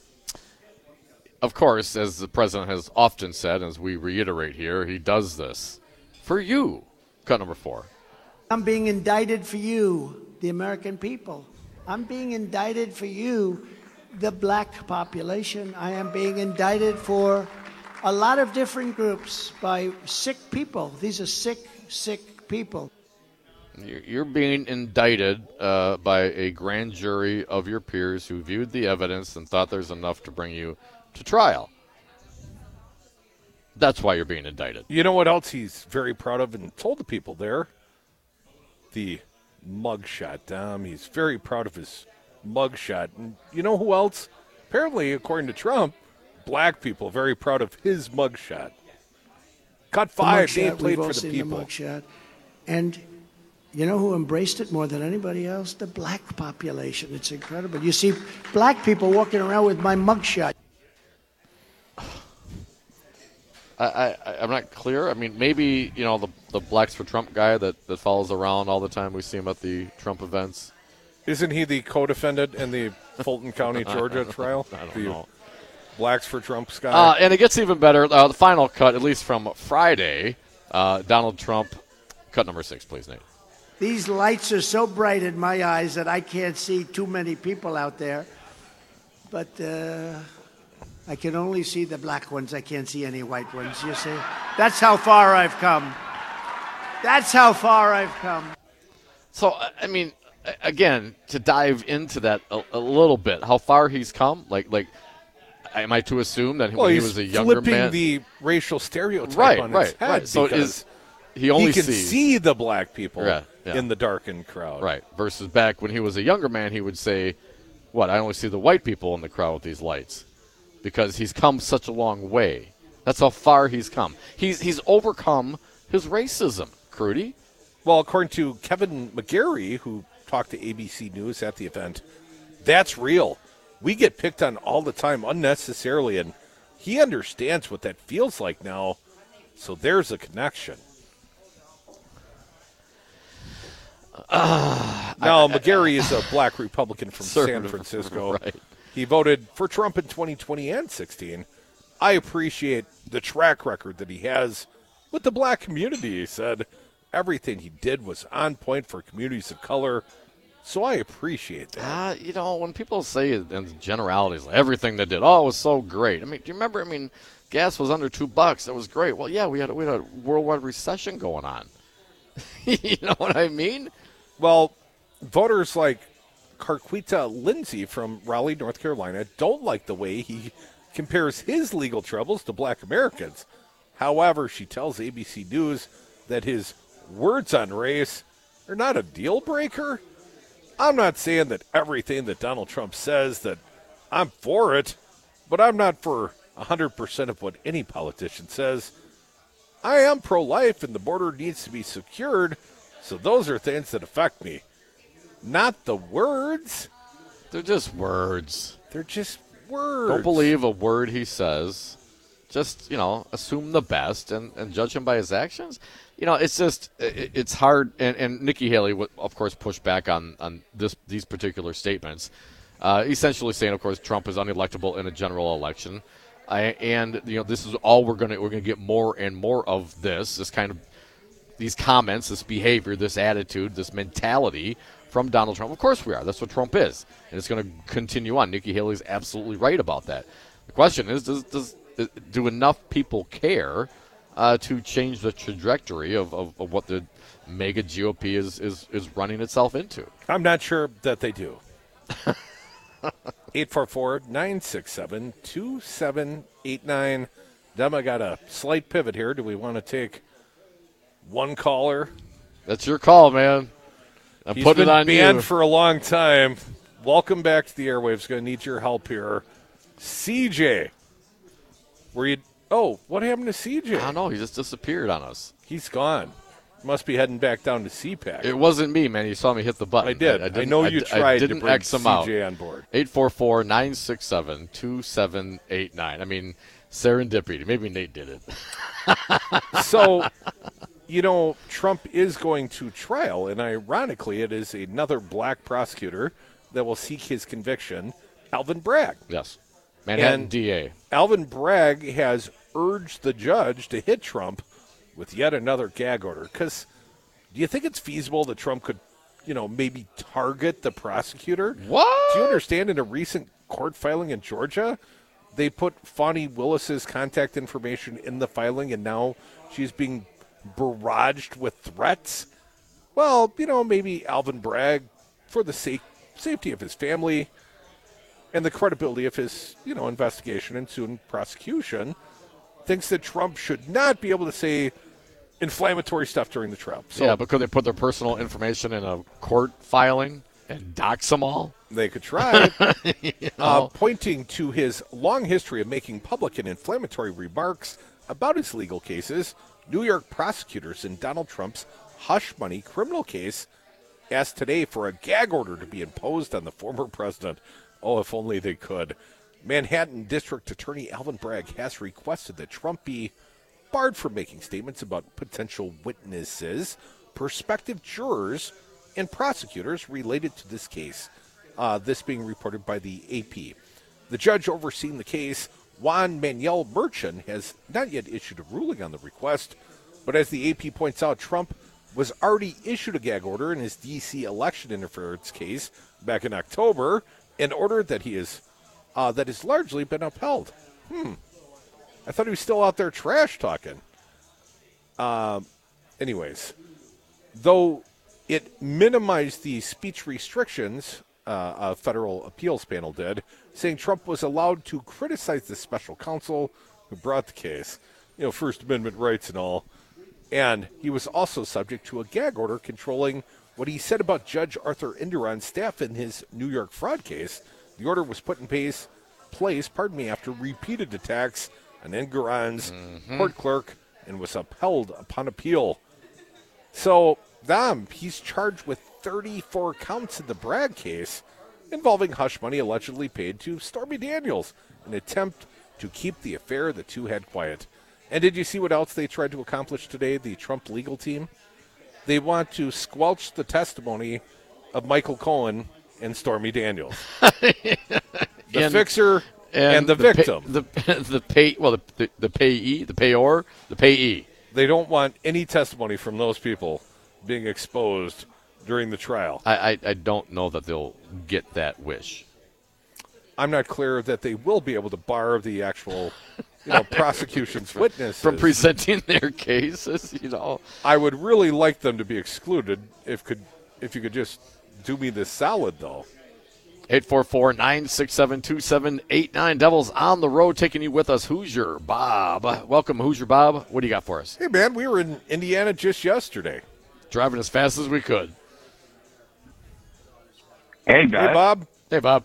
Of course, as the president has often said, as we reiterate here, he does this for you. Cut number four.
I'm being indicted for you, the American people. I'm being indicted for you, the black population. I am being indicted for a lot of different groups by sick people. These are sick, sick people.
You're being indicted uh, by a grand jury of your peers who viewed the evidence and thought there's enough to bring you to trial. That's why you're being indicted.
You know what else he's very proud of and told the people there? The mugshot, Dom. He's very proud of his mugshot. And you know who else? Apparently, according to Trump, black people very proud of his mugshot. Cut five,
The
they
mugshot,
played
we've all
for the
seen
people.
The mugshot. And you know who embraced it more than anybody else? The black population. It's incredible. You see black people walking around with my mugshot.
I, I, I'm not clear. I mean, maybe, you know, the, the Blacks for Trump guy that, that follows around all the time. We see him at the Trump events.
Isn't he the co-defendant in the Fulton County, Georgia trial?
I don't
the
know.
Blacks for Trump guy?
Uh, and it gets even better. Uh, the final cut, at least from Friday, uh, Donald Trump. Cut number six, please, Nate.
These lights are so bright in my eyes that I can't see too many people out there. But uh, I can only see the black ones. I can't see any white ones, you see. That's how far I've come. That's how far I've come.
So, I mean, again, to dive into that a, a little bit, how far he's come, like, like, am I to assume that
well,
when he
he's
was a younger
flipping
man,
the racial stereotype
right,
on
right,
its head
right. So is he only
he can
sees,
see the black people
yeah, yeah.
in the darkened crowd,
right? Versus back when he was a younger man, he would say, "What? I only see the white people in the crowd with these lights," because he's come such a long way. That's how far he's come. He's he's overcome his racism, Crudy.
Well, according to Kevin McGarry, who talked to A B C News at the event, that's real. We get picked on all the time unnecessarily, and he understands what that feels like now. So there's a connection. Uh, now, I, McGarry I, is a black Republican from San Francisco.
Right.
He voted for Trump in twenty twenty and sixteen. I appreciate the track record that he has with the black community, he said. Everything he did was on point for communities of color, so I appreciate that.
Uh, you know, when people say it in generalities, like everything they did, oh, it was so great. I mean, do you remember, I mean, gas was under two bucks. That was great. Well, yeah, we had, we had a worldwide recession going on. You know what I mean?
Well, voters like Carquita Lindsay from Raleigh, North Carolina, don't like the way he compares his legal troubles to black Americans. However, she tells A B C News that his words on race are not a deal breaker. I'm not saying that everything that Donald Trump says that I'm for it, but I'm not for one hundred percent of what any politician says. I am pro-life and the border needs to be secured, so those are things that affect me. Not the words.
They're just words.
They're just words.
Don't believe a word he says. Just, you know, assume the best and, and judge him by his actions. You know, it's just, it, it's hard. And, and Nikki Haley would, of course, push back on, on this these particular statements. Uh, essentially saying, of course, Trump is unelectable in a general election. I, and, you know, this is all we're going to, we're going to get more and more of this, this kind of, these comments, this behavior, this attitude, this mentality from Donald Trump. Of course we are. That's what Trump is. And it's going to continue on. Nikki Haley's absolutely right about that. The question is, does, does do enough people care uh, to change the trajectory of, of, of what the mega G O P is, is, is running itself into?
I'm not sure that they do. eight four four, nine six seven, two seven eight nine. Dem, I got a slight pivot here. Do we want to take one caller?
That's your call, man. I'm
He's
putting
been
it on
banned
you.
for a long time. Welcome back to the airwaves. Going to need your help here. C J. Were you? Oh, what happened to C J?
I don't know. He just disappeared on us.
He's gone. Must be heading back down to C PAC.
It wasn't me, man. You saw me hit the button.
I did.
I, I,
I know you
I,
tried
I didn't
to bring
X him
C J
out.
on board.
eight four four, nine six seven, two seven eight nine. I mean, serendipity. Maybe Nate did it.
So, you know, Trump is going to trial, and ironically, it is another black prosecutor that will seek his conviction, Alvin Bragg.
Yes. Manhattan
and
D A.
Alvin Bragg has urged the judge to hit Trump with yet another gag order. Because do you think it's feasible that Trump could, you know, maybe target the prosecutor?
What?
Do you understand in a recent court filing in Georgia, they put Fani Willis's contact information in the filing, and now she's being barraged with threats? Well, you know, maybe Alvin Bragg, for the sa- safety of his family and the credibility of his, you know, investigation and soon prosecution, thinks that Trump should not be able to say inflammatory stuff during the trial. So,
yeah, because they put their personal information in a court filing and dox them all.
They could try.
you know?
uh, pointing to his long history of making public and inflammatory remarks about his legal cases, New York prosecutors in Donald Trump's hush money criminal case asked today for a gag order to be imposed on the former president. Oh, if only they could. Manhattan District Attorney Alvin Bragg has requested that Trump be barred from making statements about potential witnesses, prospective jurors, and prosecutors related to this case, uh, this being reported by the A P. The judge overseeing the case, Juan Manuel Merchan, has not yet issued a ruling on the request, but as the A P points out, Trump was already issued a gag order in his D C election interference case back in October, an order that he is uh, that has largely been upheld. Hmm. I thought he was still out there trash talking. Um. Anyways, though It minimized the speech restrictions, uh, a federal appeals panel did, saying Trump was allowed to criticize the special counsel who brought the case, you know, First Amendment rights and all. And he was also subject to a gag order controlling what he said about Judge Arthur Enderon's staff in his New York fraud case. The order was put in place, place pardon me, after repeated attacks on Enderon's
Mhm.
court clerk and was upheld upon appeal. So, Dom, he's charged with thirty-four counts in the Bragg case involving hush money allegedly paid to Stormy Daniels, an attempt to keep the affair the two had quiet. And did you see what else they tried to accomplish today, the Trump legal team? They want to squelch the testimony of Michael Cohen and Stormy Daniels. the
And-
fixer and, the,
pay-
victim.
the the pay well the, the the payee, the payor, the payee.
They don't want any testimony from those people being exposed during the trial.
I, I, I don't know that they'll get that wish.
I'm not clear that they will be able to bar the actual, you know, prosecution's witnesses
From presenting their cases, you know.
I would really like them to be excluded. If could, if you could just do me this solid, though.
eight four four, nine six seven, two seven eight nine. Devils on the road, taking you with us. Hoosier Bob. Welcome, Hoosier Bob. What do you got for us?
Hey, man, we were in Indiana just yesterday.
Driving as fast as we could.
Hey, guys.
Hey, Bob.
Hey, Bob.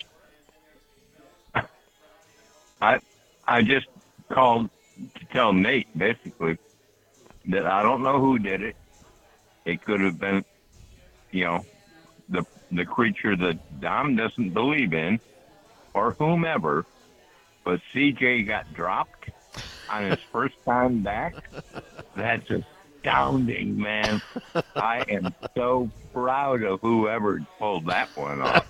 I I just called to tell Nate, basically, that I don't know who did it. It could have been, you know, the the creature that Dom doesn't believe in, or whomever, but C J got dropped on his first time back. That's astounding, man. I am so proud of whoever pulled that one off.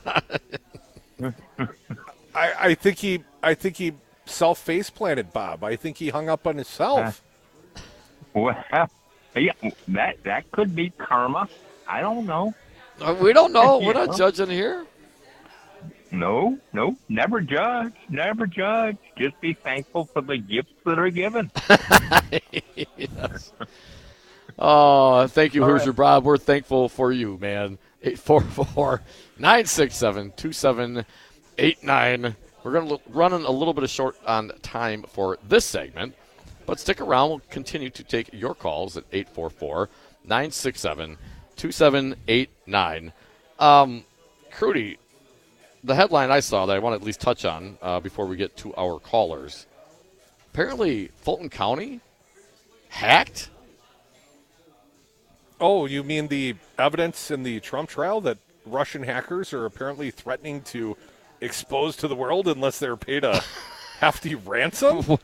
I, I think he, I think he self face planted Bob. I think he hung up on himself.
Uh, well, yeah, that that could be karma. I don't know.
Uh, we don't know. We're
You
not
know?
judging here.
No, no, never judge, never judge. Just be thankful for the gifts that are given.
Yes. Oh, thank you,
All
Hoosier
right.
Bob. We're thankful for you, man. eight four four, nine six seven, two seven eight nine. We're going to run a little bit of short on time for this segment, but stick around. We'll continue to take your calls at eight four four, nine six seven, two seven eight nine. Um, Crudy, the headline I saw that I want to at least touch on uh, before we get to our callers. Apparently, Fulton County hacked.
Oh, you mean the evidence in the Trump trial that Russian hackers are apparently threatening to expose to the world unless they're paid a hefty ransom?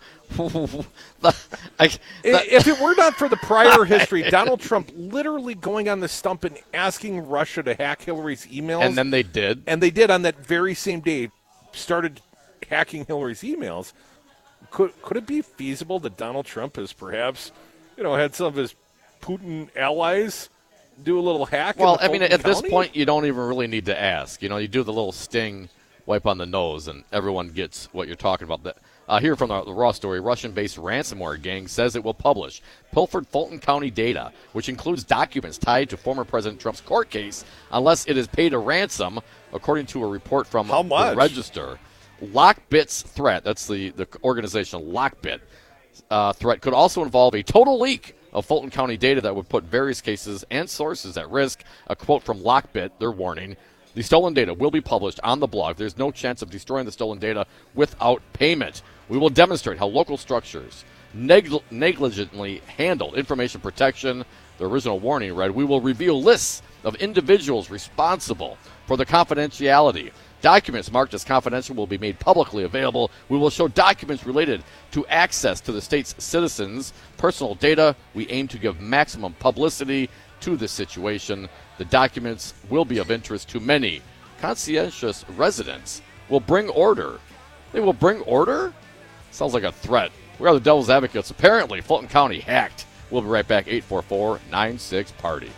I,
if it were not for the prior history, Donald Trump literally going on the stump and asking Russia to hack Hillary's emails.
And then they did.
And they did on that very same day, started hacking Hillary's emails. Could could it be feasible that Donald Trump has perhaps, you know, had some of his Putin allies do a little hack?
Well,
in the
I mean,
Fulton
at this
County?
point, you don't even really need to ask. You know, you do the little sting, wipe on the nose, and everyone gets what you're talking about. That uh, here from the, the Raw story, Russian-based ransomware gang says it will publish pilfered Fulton County data, which includes documents tied to former President Trump's court case, unless it is paid a ransom, according to a report from
How much?
the Register. Lockbit's threat, that's the, the organization Lockbit, uh, threat could also involve a total leak of Fulton County data that would put various cases and sources at risk. A quote from Lockbit, their warning: the stolen data will be published on the blog. There's no chance of destroying the stolen data without payment. We will demonstrate how local structures negl- negligently handled information protection. The original warning read, we will reveal lists of individuals responsible for the confidentiality. Documents marked as confidential will be made publicly available. We will show documents related to access to the state's citizens' personal data. We aim to give maximum publicity to this situation. The documents will be of interest to many. Conscientious residents will bring order. They will bring order? Sounds like a threat. We are the Devil's Advocates. Apparently, Fulton County hacked. We'll be right back. eight four four, nine six, party.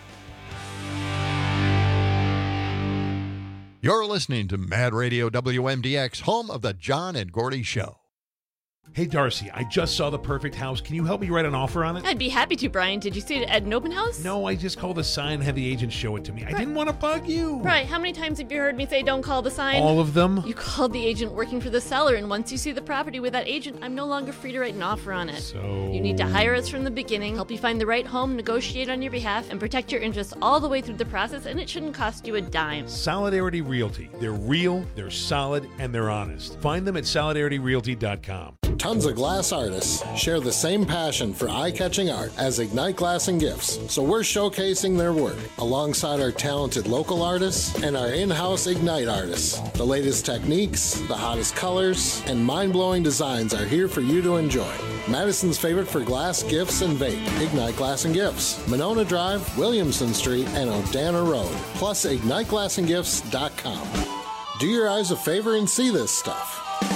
You're listening to Mad Radio W M D X, home of the John and Gordy Show.
Hey, Darcy, I just saw the perfect house. Can you help me write an offer on it?
I'd be happy to, Brian. Did you see it at an open house?
No, I just called the sign and had the agent show it to me. I didn't want to bug you.
Right, how many times have you heard me say don't call the sign?
All of them?
You called the agent working for the seller, and once you see the property with that agent, I'm no longer free to write an offer on it.
So...
You need to hire us from the beginning, help you find the right home, negotiate on your behalf, and protect your interests all the way through the process, and it shouldn't cost you a dime.
Solidarity Realty. They're real, they're solid, and they're honest. Find them at solidarity realty dot com.
Tons of glass artists share the same passion for eye-catching art as Ignite Glass and Gifts, so we're showcasing their work alongside our talented local artists and our in-house Ignite artists. The latest techniques, the hottest colors, and mind-blowing designs are here for you to enjoy. Madison's favorite for glass, gifts, and vape, Ignite Glass and Gifts, Monona Drive, Williamson Street, and Odana Road, plus ignite glass and gifts dot com. Do your eyes a favor and see this stuff.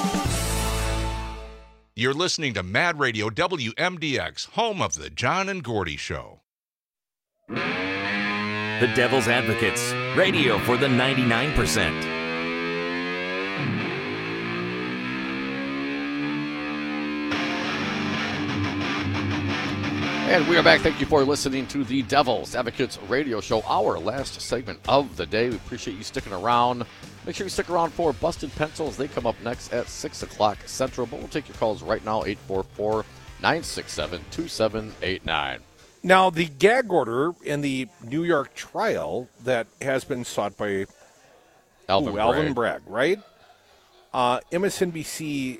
You're listening to Mad Radio W M D X, home of the John and Gordy Show.
The Devil's Advocates, radio for the ninety-nine percent.
And we are back. Thank you for listening to the Devil's Advocates radio show, our last segment of the day. We appreciate you sticking around. Make sure you stick around for Busted Pencils. They come up next at six o'clock Central. But we'll take your calls right now, eight four four, nine six seven, two seven eight nine.
Now, the gag order in the New York trial that has been sought by
Alvin,
ooh, Alvin
Bragg.
Bragg, right? Uh, M S N B C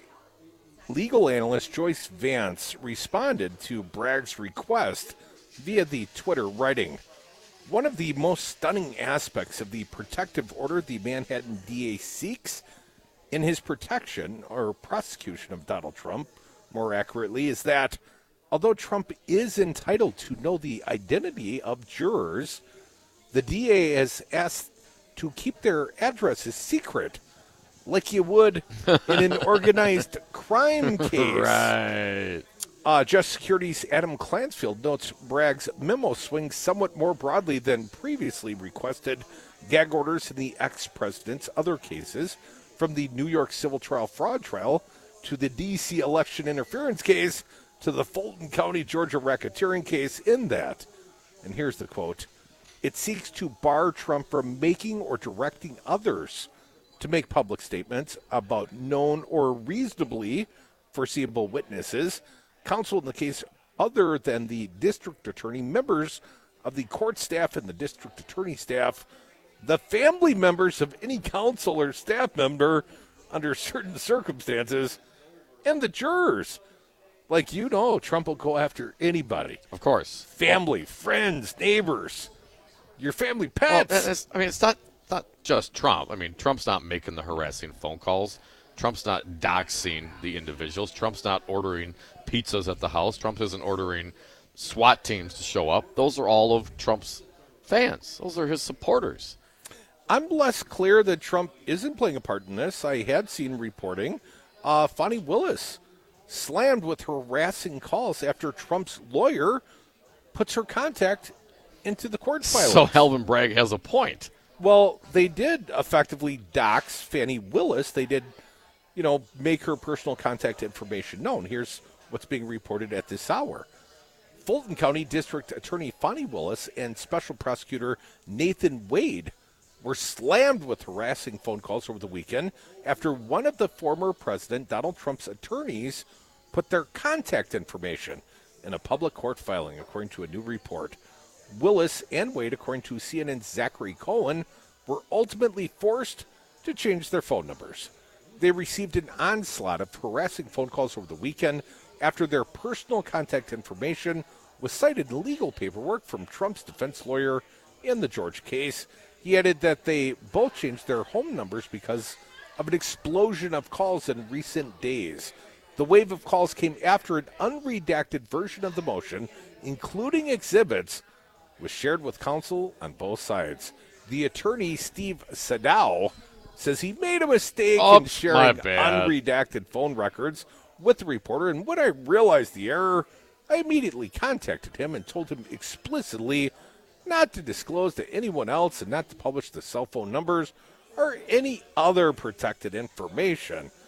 legal analyst Joyce Vance responded to Bragg's request via the Twitter, writing, "One of the most stunning aspects of the protective order the Manhattan D A seeks in his protection or prosecution of Donald Trump, more accurately, is that although Trump is entitled to know the identity of jurors, the D A has asked to keep their addresses secret, like you would in an organized crime case."
Right.
Uh, Just Security's Adam Clansfield notes Bragg's memo swings somewhat more broadly than previously requested gag orders in the ex-president's other cases, from the New York civil trial fraud trial to the D C election interference case to the Fulton County, Georgia racketeering case, in that, and here's the quote, "It seeks to bar Trump from making or directing others to make public statements about known or reasonably foreseeable witnesses, counsel in the case other than the district attorney, members of the court staff and the district attorney staff, the family members of any counsel or staff member under certain circumstances, and the jurors." Like, you know, Trump will go after anybody.
Of course.
Family, friends, neighbors, your family pets.
Well, it's, I mean, it's not, not just Trump. I mean, Trump's not making the harassing phone calls. Trump's not doxing the individuals. Trump's not ordering pizzas at the house. Trump isn't ordering SWAT teams to show up. Those are all of Trump's fans. Those are his supporters.
I'm less clear that Trump isn't playing a part in this. I had seen reporting. Uh, Fani Willis slammed with harassing calls after Trump's lawyer puts her contact into the court filing.
So Alvin Bragg has a point.
Well, they did effectively dox Fani Willis. They did, you know, make her personal contact information known. Here's what's being reported at this hour. Fulton County District Attorney Fani Willis and Special Prosecutor Nathan Wade were slammed with harassing phone calls over the weekend after one of the former President Donald Trump's attorneys put their contact information in a public court filing, according to a new report. Willis and Wade, according to C N N's Zachary Cohen, were ultimately forced to change their phone numbers. They received an onslaught of harassing phone calls over the weekend after their personal contact information was cited in legal paperwork from Trump's defense lawyer in the George case. He added that they both changed their home numbers because of an explosion of calls in recent days. The wave of calls came after an unredacted version of the motion, including exhibits, was shared with counsel on both sides. The attorney, Steve Sadow, says he made a mistake
oh,
in sharing unredacted phone records with the reporter, and when I realized the error, I immediately contacted him and told him explicitly not to disclose to anyone else and not to publish the cell phone numbers or any other protected information.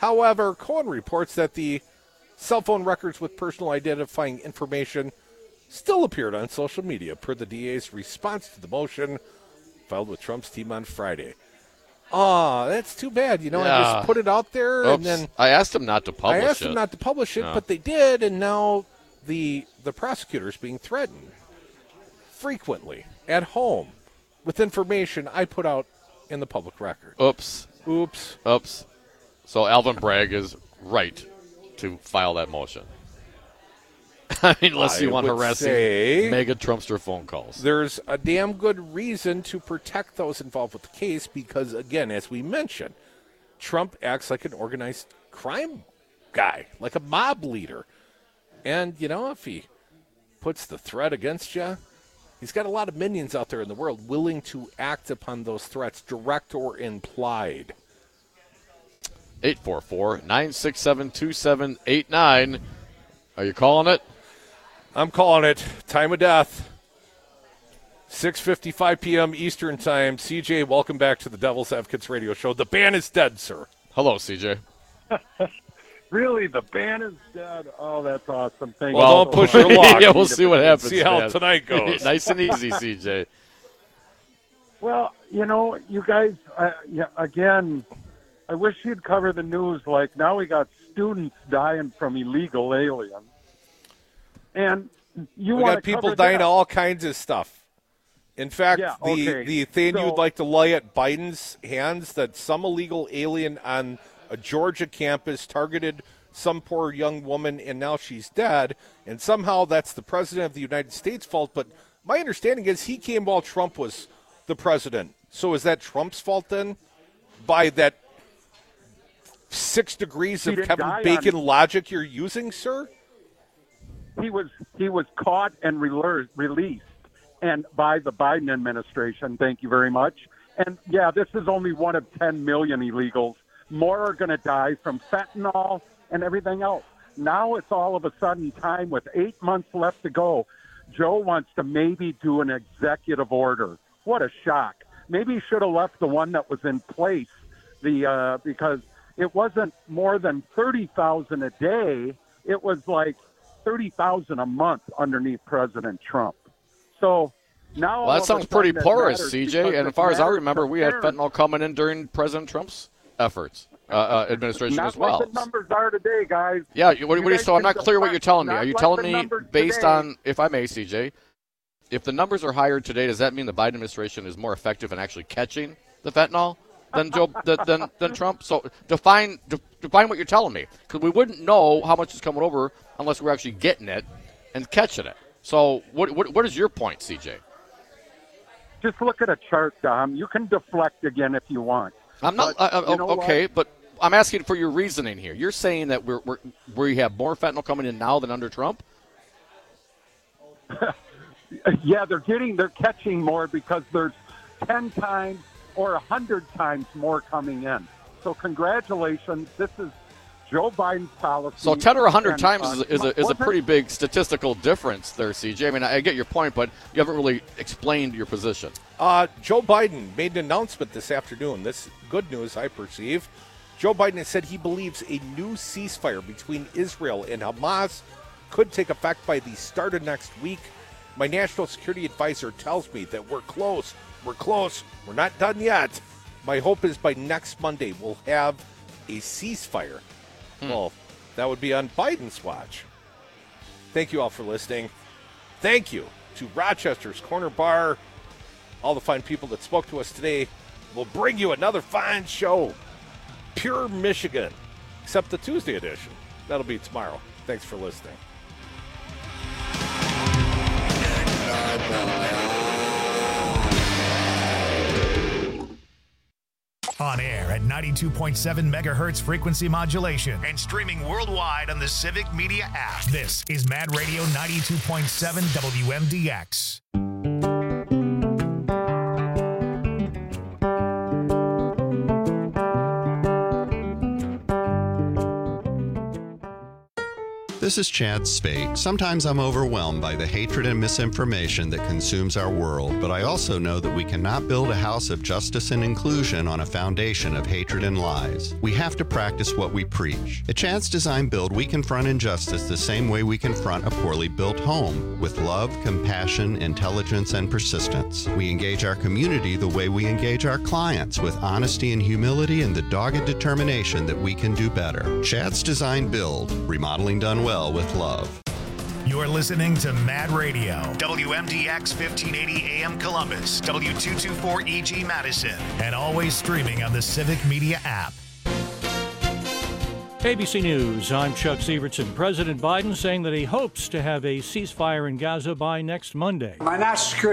However, Cohen reports that the cell phone records with personal identifying information still appeared on social media, per the D A's response to the motion filed with Trump's team on Friday. Oh, that's too bad. You know,
Yeah.
I just put it out there,
Oops.
and then
I asked him not to publish
I asked
it.
them not to publish it,
No.
but they did, and now the the prosecutor's being threatened frequently at home with information I put out in the public record.
Oops.
Oops.
Oops. So Alvin Bragg is right to file that motion. I mean, unless you
I
want
would
harassing
say
mega Trumpster phone calls.
There's a damn good reason to protect those involved with the case because, again, as we mentioned, Trump acts like an organized crime guy, like a mob leader. And, you know, if he puts the threat against you, he's got a lot of minions out there in the world willing to act upon those threats, direct or implied.
eight four four, nine six seven, two seven eight nine. Are you calling it?
I'm calling it. Time of death. six fifty-five p.m. Eastern Time. C J, welcome back to the Devil's Advocates Radio Show. The ban is dead, sir.
Hello, C J.
Really, the ban is dead. Oh, that's awesome. Thank
Well,
you.
don't push your luck.
Yeah, we'll see what happens.
See how
man.
tonight goes.
Nice and easy, C J.
Well, you know, you guys, uh, yeah, again, I wish you'd cover the news. Like, now we got students dying from illegal aliens. And you
we
want
got people dying of all kinds of stuff. In fact,
Yeah,
the,
okay.
the thing
So-
you'd like to lay at Biden's hands that some illegal alien on a Georgia campus targeted some poor young woman and now she's dead, and somehow that's the president of the United States' fault. But my understanding is he came while Trump was the president. So is that Trump's fault then? By that six degrees
He
of
didn't
Kevin
die on-
Bacon logic you're using, sir?
he was he was caught and released released and by the Biden administration. Thank you very much. And yeah, this is only one of ten million illegals. More are going to die from fentanyl and everything else. Now it's all of a sudden time with eight months left to go. Joe wants to maybe do an executive order. What a shock. Maybe he should have left the one that was in place the uh, because it wasn't more than thirty thousand a day. It was like thirty thousand a month underneath President Trump. So now all
Well,
of
that
a
sounds
sudden
pretty
it
porous,
matters
C J.
because
And
it
as far as I
matters
remember,
to
we had
parents.
fentanyl coming in during President Trump's efforts, uh, uh, administration
Not
as well.
like the numbers are today, guys.
Yeah, you- what,
You
what are you,
guys
so I'm
can
not clear what you're telling me.
not
Are you
like
telling
the
me
numbers
based
today.
on, if I may, C J, if the numbers are higher today, does that mean the Biden administration is more effective in actually catching the fentanyl than Joe than, than, than Trump? So define de, define what you're telling me, because we wouldn't know how much is coming over unless we're actually getting it and catching it. So what what, what is your point, C J?
Just look at a chart, Dom. You can deflect again if you want.
I'm not
But
uh,
you know
okay,
what?
but I'm asking for your reasoning here. You're saying that we're, we're we have more fentanyl coming in now than under Trump?
Yeah, they're getting, they're catching more because there's ten times or one hundred times more coming in. So congratulations. This is Joe Biden's policy.
So ten or one hundred
And,
times
uh,
is, is, a, is a
wasn't-
pretty big statistical difference there, C J. I mean, I get your point, but you haven't really explained your position.
Uh, Joe Biden made an announcement this afternoon. This good news, I perceive. Joe Biden has said he believes a new ceasefire between Israel and Hamas could take effect by the start of next week. My national security advisor tells me that we're close. We're close. We're not done yet. My hope is by next Monday we'll have a ceasefire.
Hmm.
Well, that would be on Biden's watch. Thank you all for listening. Thank you to Rochester's Corner Bar, all the fine people that spoke to us today. We'll bring you another fine show. Pure Michigan, except the Tuesday edition. That'll be tomorrow. Thanks for listening.
On air at ninety-two point seven megahertz frequency modulation and streaming worldwide on the Civic Media app. This is Mad Radio ninety-two point seven W M D X.
This is Chad Spate. Sometimes I'm overwhelmed by the hatred and misinformation that consumes our world, but I also know that we cannot build a house of justice and inclusion on a foundation of hatred and lies. We have to practice what we preach. At Chad's Design Build, we confront injustice the same way we confront a poorly built home, with love, compassion, intelligence, and persistence. We engage our community the way we engage our clients, with honesty and humility and the dogged determination that we can do better. Chad's Design Build, remodeling done well with love.
You're listening to Mad Radio, W M D X fifteen eighty A M Columbus, W two twenty-four E G Madison, and always streaming on the Civic Media app.
A B C News, I'm Chuck Severson. President Biden saying that he hopes to have a ceasefire in Gaza by next Monday.